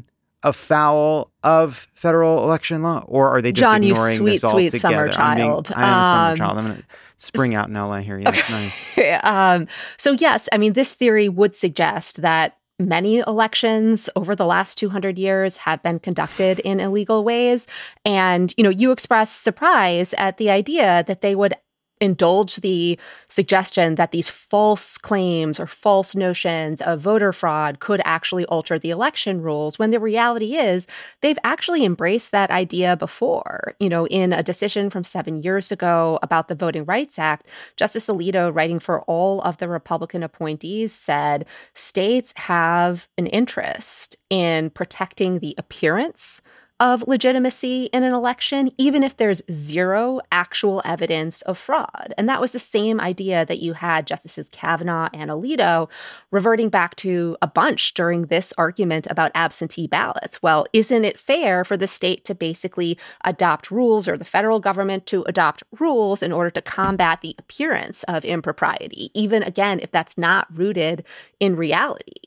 afoul of federal election law, or are they just John, ignoring you this altogether? Sweet summer child. I am a summer child. I'm going to spring out in LA here. Yes, okay. Nice. So yes, I mean, this theory would suggest that many elections over the last 200 years have been conducted in illegal ways. And, you express surprise at the idea that they would indulge the suggestion that these false claims or false notions of voter fraud could actually alter the election rules, when the reality is they've actually embraced that idea before. In a decision from 7 years ago about the Voting Rights Act, Justice Alito, writing for all of the Republican appointees, said states have an interest in protecting the appearance of legitimacy in an election, even if there's zero actual evidence of fraud. And that was the same idea that you had Justices Kavanaugh and Alito reverting back to a bunch during this argument about absentee ballots. Well, isn't it fair for the state to basically adopt rules, or the federal government to adopt rules, in order to combat the appearance of impropriety, even, again, if that's not rooted in reality?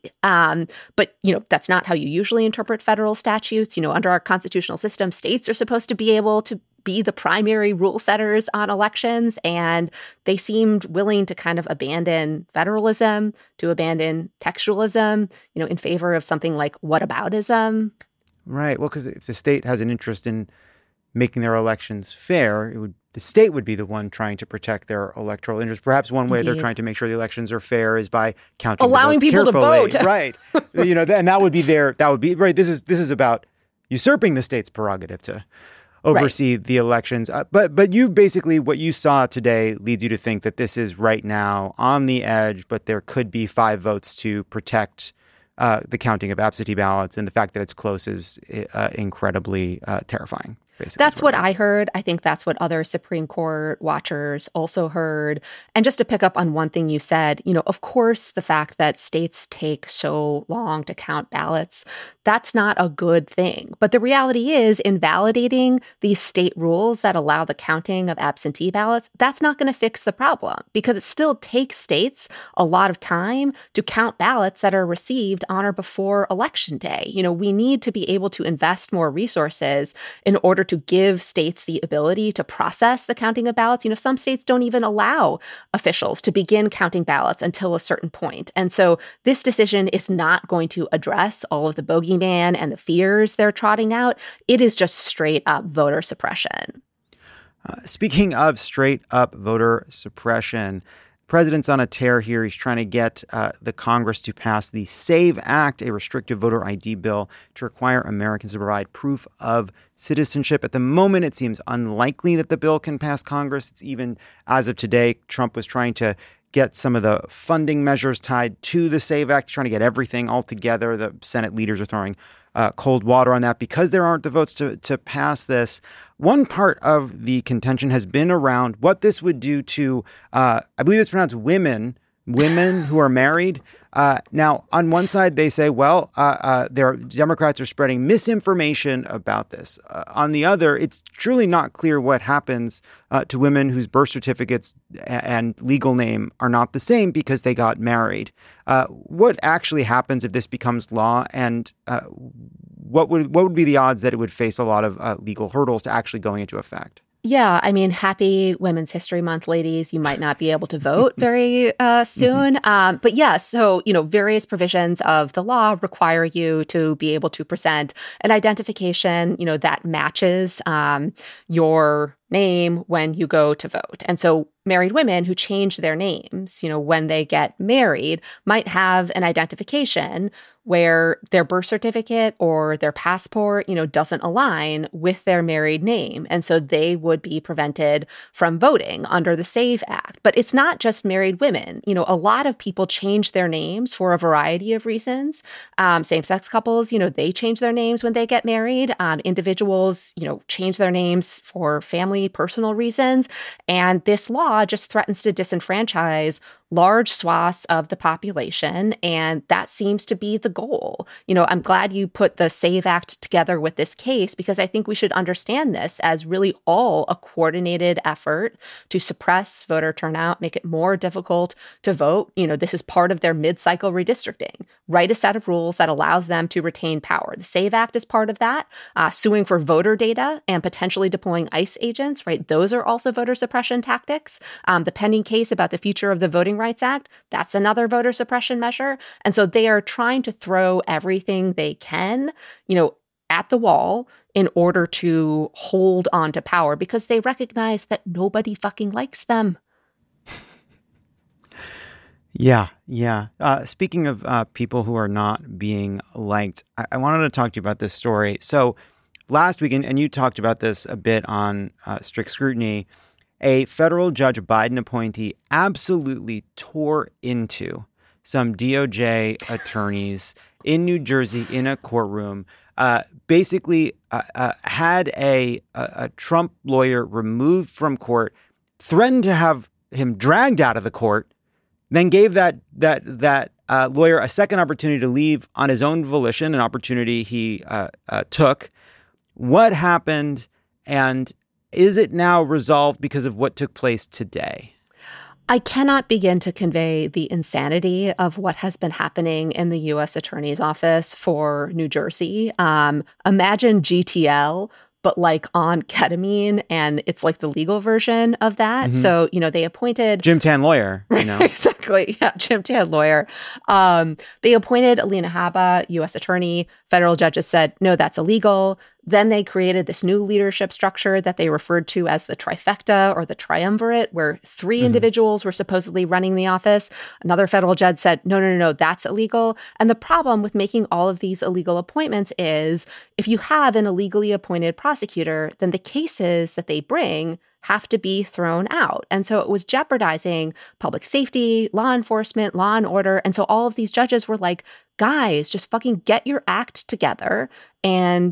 But, that's not how you usually interpret federal statutes. Under our constitutional system, states are supposed to be able to be the primary rule setters on elections, and they seemed willing to kind of abandon federalism, to abandon textualism, in favor of something like whataboutism. Right. Well, because if the state has an interest in making their elections fair, the state would be the one trying to protect their electoral interest. Perhaps one way they're trying to make sure the elections are fair is by counting allowing the votes people carefully. To vote. Right. And that would be right. This is about usurping the state's prerogative to oversee the elections. But you basically, what you saw today leads you to think that this is right now on the edge, but there could be 5 votes to protect the counting of absentee ballots, and the fact that it's close is incredibly terrifying. basically. That's what I heard. I think that's what other Supreme Court watchers also heard. And just to pick up on one thing you said, of course, the fact that states take so long to count ballots, that's not a good thing. But the reality is, invalidating these state rules that allow the counting of absentee ballots, that's not going to fix the problem, because it still takes states a lot of time to count ballots that are received on or before Election Day. We need to be able to invest more resources in order to give states the ability to process the counting of ballots. Some states don't even allow officials to begin counting ballots until a certain point. And so this decision is not going to address all of the bogeyman and the fears they're trotting out. It is just straight up voter suppression. Speaking of straight up voter suppression, President's on a tear here. He's trying to get the Congress to pass the SAVE Act, a restrictive voter ID bill to require Americans to provide proof of citizenship. At the moment, it seems unlikely that the bill can pass Congress. It's even, as of today, Trump was trying to get some of the funding measures tied to the SAVE Act, trying to get everything all together. The Senate leaders are throwing cold water on that because there aren't the votes to pass this. One part of the contention has been around what this would do to, I believe it's pronounced women who are married. Now, on one side, they say, Democrats are spreading misinformation about this. On the other, it's truly not clear what happens to women whose birth certificates and legal name are not the same because they got married. What actually happens if this becomes law, and what would be the odds that it would face a lot of legal hurdles to actually going into effect? Yeah, happy Women's History Month, ladies. You might not be able to vote very soon. But yeah, so, various provisions of the law require you to be able to present an identification, that matches your name when you go to vote. And so married women who change their names, when they get married, might have an identification where their birth certificate or their passport, doesn't align with their married name. And so they would be prevented from voting under the SAVE Act. But it's not just married women. A lot of people change their names for a variety of reasons. Same-sex couples, they change their names when they get married. Individuals, change their names for family, personal reasons. And this law just threatens to disenfranchise large swaths of the population, and that seems to be the goal. I'm glad you put the SAVE Act together with this case, because I think we should understand this as really all a coordinated effort to suppress voter turnout, make it more difficult to vote. This is part of their mid-cycle redistricting. Write a set of rules that allows them to retain power. The SAVE Act is part of that. Suing for voter data and potentially deploying ICE agents, right? Those are also voter suppression tactics. The pending case about the future of the Voting Rights Act, that's another voter suppression measure. And so they are trying to throw everything they can, at the wall in order to hold on to power, because they recognize that nobody fucking likes them. Yeah. Speaking of people who are not being liked, I wanted to talk to you about this story. So last week, and you talked about this a bit on Strict Scrutiny, a federal Judge Biden appointee absolutely tore into some DOJ attorneys in New Jersey in a courtroom, basically had a Trump lawyer removed from court, threatened to have him dragged out of the court, then gave that lawyer a second opportunity to leave on his own volition, an opportunity he took. What happened, and is it now resolved because of what took place today? I cannot begin to convey the insanity of what has been happening in the U.S. Attorney's Office for New Jersey. Imagine GTL, but like on ketamine, and it's like the legal version of that. Mm-hmm. So, they appointed... Jim Tan lawyer, Exactly. Yeah, Jim Tan lawyer. They appointed Alina Habba, U.S. attorney. Federal judges said, no, that's illegal. Then they created this new leadership structure that they referred to as the trifecta or the triumvirate, where three individuals were supposedly running the office. Another federal judge said, no, that's illegal. And the problem with making all of these illegal appointments is if you have an illegally appointed prosecutor, then the cases that they bring have to be thrown out. And so it was jeopardizing public safety, law enforcement, law and order. And so all of these judges were like, guys, just fucking get your act together and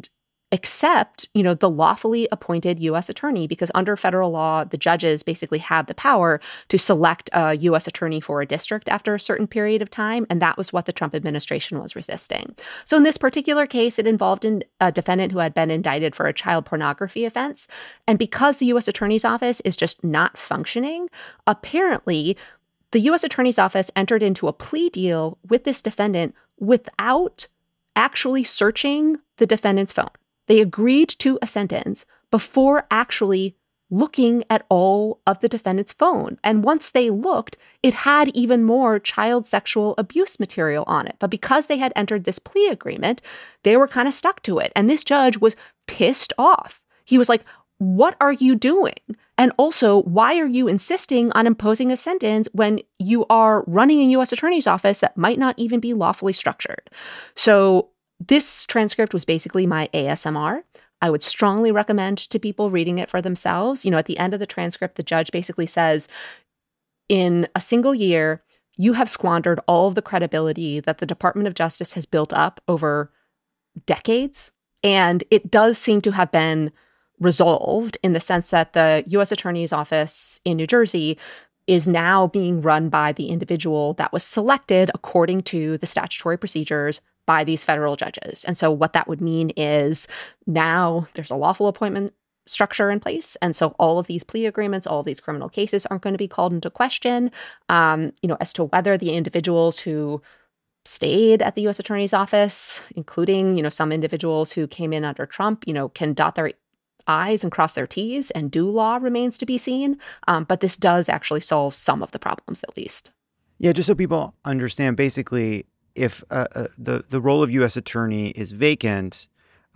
except, the lawfully appointed U.S. attorney, because under federal law, the judges basically have the power to select a U.S. attorney for a district after a certain period of time. And that was what the Trump administration was resisting. So in this particular case, it involved a defendant who had been indicted for a child pornography offense. And because the U.S. attorney's office is just not functioning, apparently the U.S. attorney's office entered into a plea deal with this defendant without actually searching the defendant's phone. They agreed to a sentence before actually looking at all of the defendant's phone. And once they looked, it had even more child sexual abuse material on it. But because they had entered this plea agreement, they were kind of stuck to it. And this judge was pissed off. He was like, what are you doing? And also, why are you insisting on imposing a sentence when you are running a U.S. attorney's office that might not even be lawfully structured? So this transcript was basically my ASMR. I would strongly recommend to people reading it for themselves. At the end of the transcript, the judge basically says, in a single year, you have squandered all of the credibility that the Department of Justice has built up over decades. And it does seem to have been resolved in the sense that the U.S. Attorney's Office in New Jersey is now being run by the individual that was selected according to the statutory procedures by these federal judges. And so what that would mean is now there's a lawful appointment structure in place. And so all of these plea agreements, all of these criminal cases aren't going to be called into question, as to whether the individuals who stayed at the U.S. Attorney's Office, including, some individuals who came in under Trump, can dot their I's and cross their T's and do law remains to be seen. But this does actually solve some of the problems, at least. Yeah, just so people understand, basically, if the role of U.S. attorney is vacant,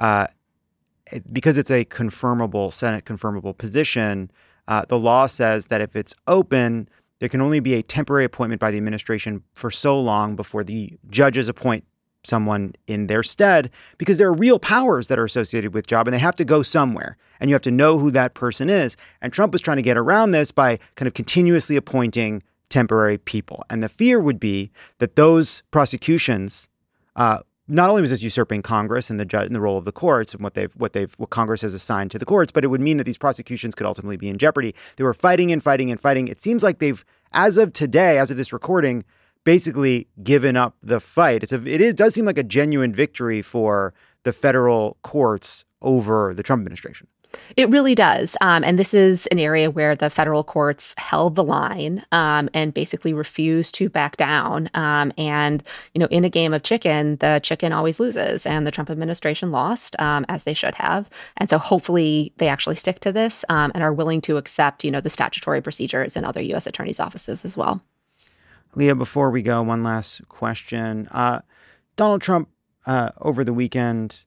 because it's a Senate confirmable position, the law says that if it's open, there can only be a temporary appointment by the administration for so long before the judges appoint someone in their stead, because there are real powers that are associated with job and they have to go somewhere and you have to know who that person is. And Trump was trying to get around this by kind of continuously appointing temporary people. And the fear would be that those prosecutions, not only was this usurping Congress and the role of the courts and what Congress has assigned to the courts, but it would mean that these prosecutions could ultimately be in jeopardy. They were fighting. It seems like they've, as of today, as of this recording, basically given up the fight. It does seem like a genuine victory for the federal courts over the Trump administration. It really does. And this is an area where the federal courts held the line and basically refused to back down. And, in a game of chicken, the chicken always loses. And the Trump administration lost, as they should have. And so hopefully they actually stick to this and are willing to accept, the statutory procedures in other U.S. attorneys' offices as well. Leah, before we go, one last question. Donald Trump, over the weekend,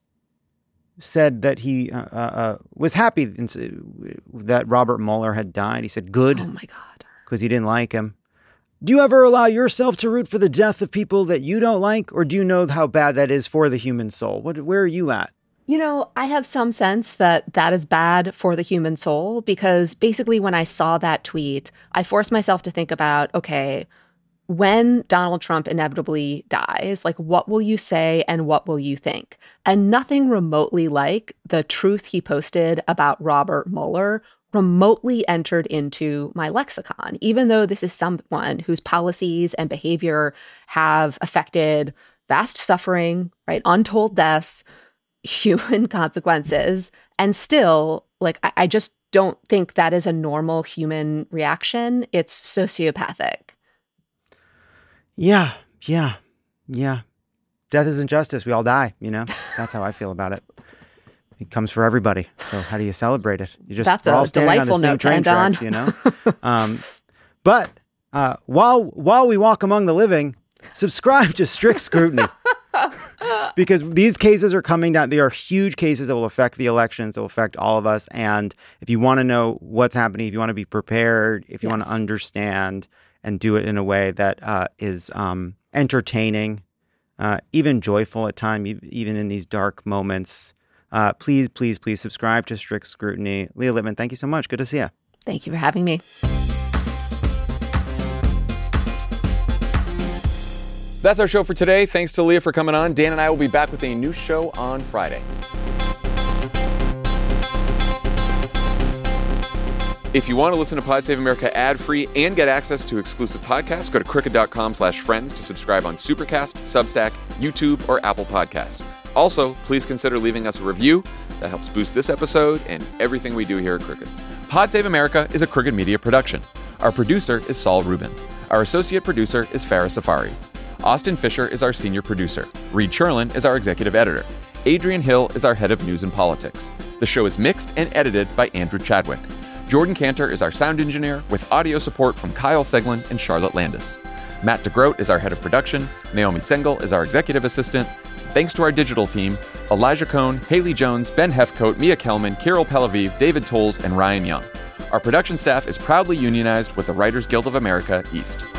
said that he was happy that Robert Mueller had died. He said, good. Oh, my God. Because he didn't like him. Do you ever allow yourself to root for the death of people that you don't like? Or do you know how bad that is for the human soul? Where are you at? I have some sense that is bad for the human soul, because basically when I saw that tweet, I forced myself to think about, okay, when Donald Trump inevitably dies, what will you say and what will you think? And nothing remotely like the truth he posted about Robert Mueller remotely entered into my lexicon, even though this is someone whose policies and behavior have affected vast suffering, right? Untold deaths, human consequences. And still, I just don't think that is a normal human reaction. It's sociopathic. Yeah. Death isn't justice. We all die, That's how I feel about it. It comes for everybody. So how do you celebrate it? That's a delightful note to end on. But while we walk among the living, subscribe to Strict Scrutiny. Because these cases are coming down. They are huge cases that will affect the elections, that will affect all of us. And if you want to know what's happening, if you want to be prepared, if you want to understand and do it in a way that is entertaining, even joyful at times, even in these dark moments, please subscribe to Strict Scrutiny. Leah Lippman, thank you so much. Good to see you. Thank you for having me. That's our show for today. Thanks to Leah for coming on. Dan and I will be back with a new show on Friday. If you want to listen to Pod Save America ad-free and get access to exclusive podcasts, go to crooked.com/friends to subscribe on Supercast, Substack, YouTube, or Apple Podcasts. Also, please consider leaving us a review. That helps boost this episode and everything we do here at Crooked. Pod Save America is a Crooked Media production. Our producer is Saul Rubin. Our associate producer is Farah Safari. Austin Fisher is our senior producer. Reed Cherlin is our executive editor. Adrian Hill is our head of news and politics. The show is mixed and edited by Andrew Chadwick. Jordan Cantor is our sound engineer, with audio support from Kyle Seglin and Charlotte Landis. Matt DeGroat is our head of production. Naomi Sengel is our executive assistant. Thanks to our digital team, Elijah Cohn, Haley Jones, Ben Hefcoat, Mia Kelman, Kirill Pelaviv, David Tolles, and Ryan Young. Our production staff is proudly unionized with the Writers Guild of America East.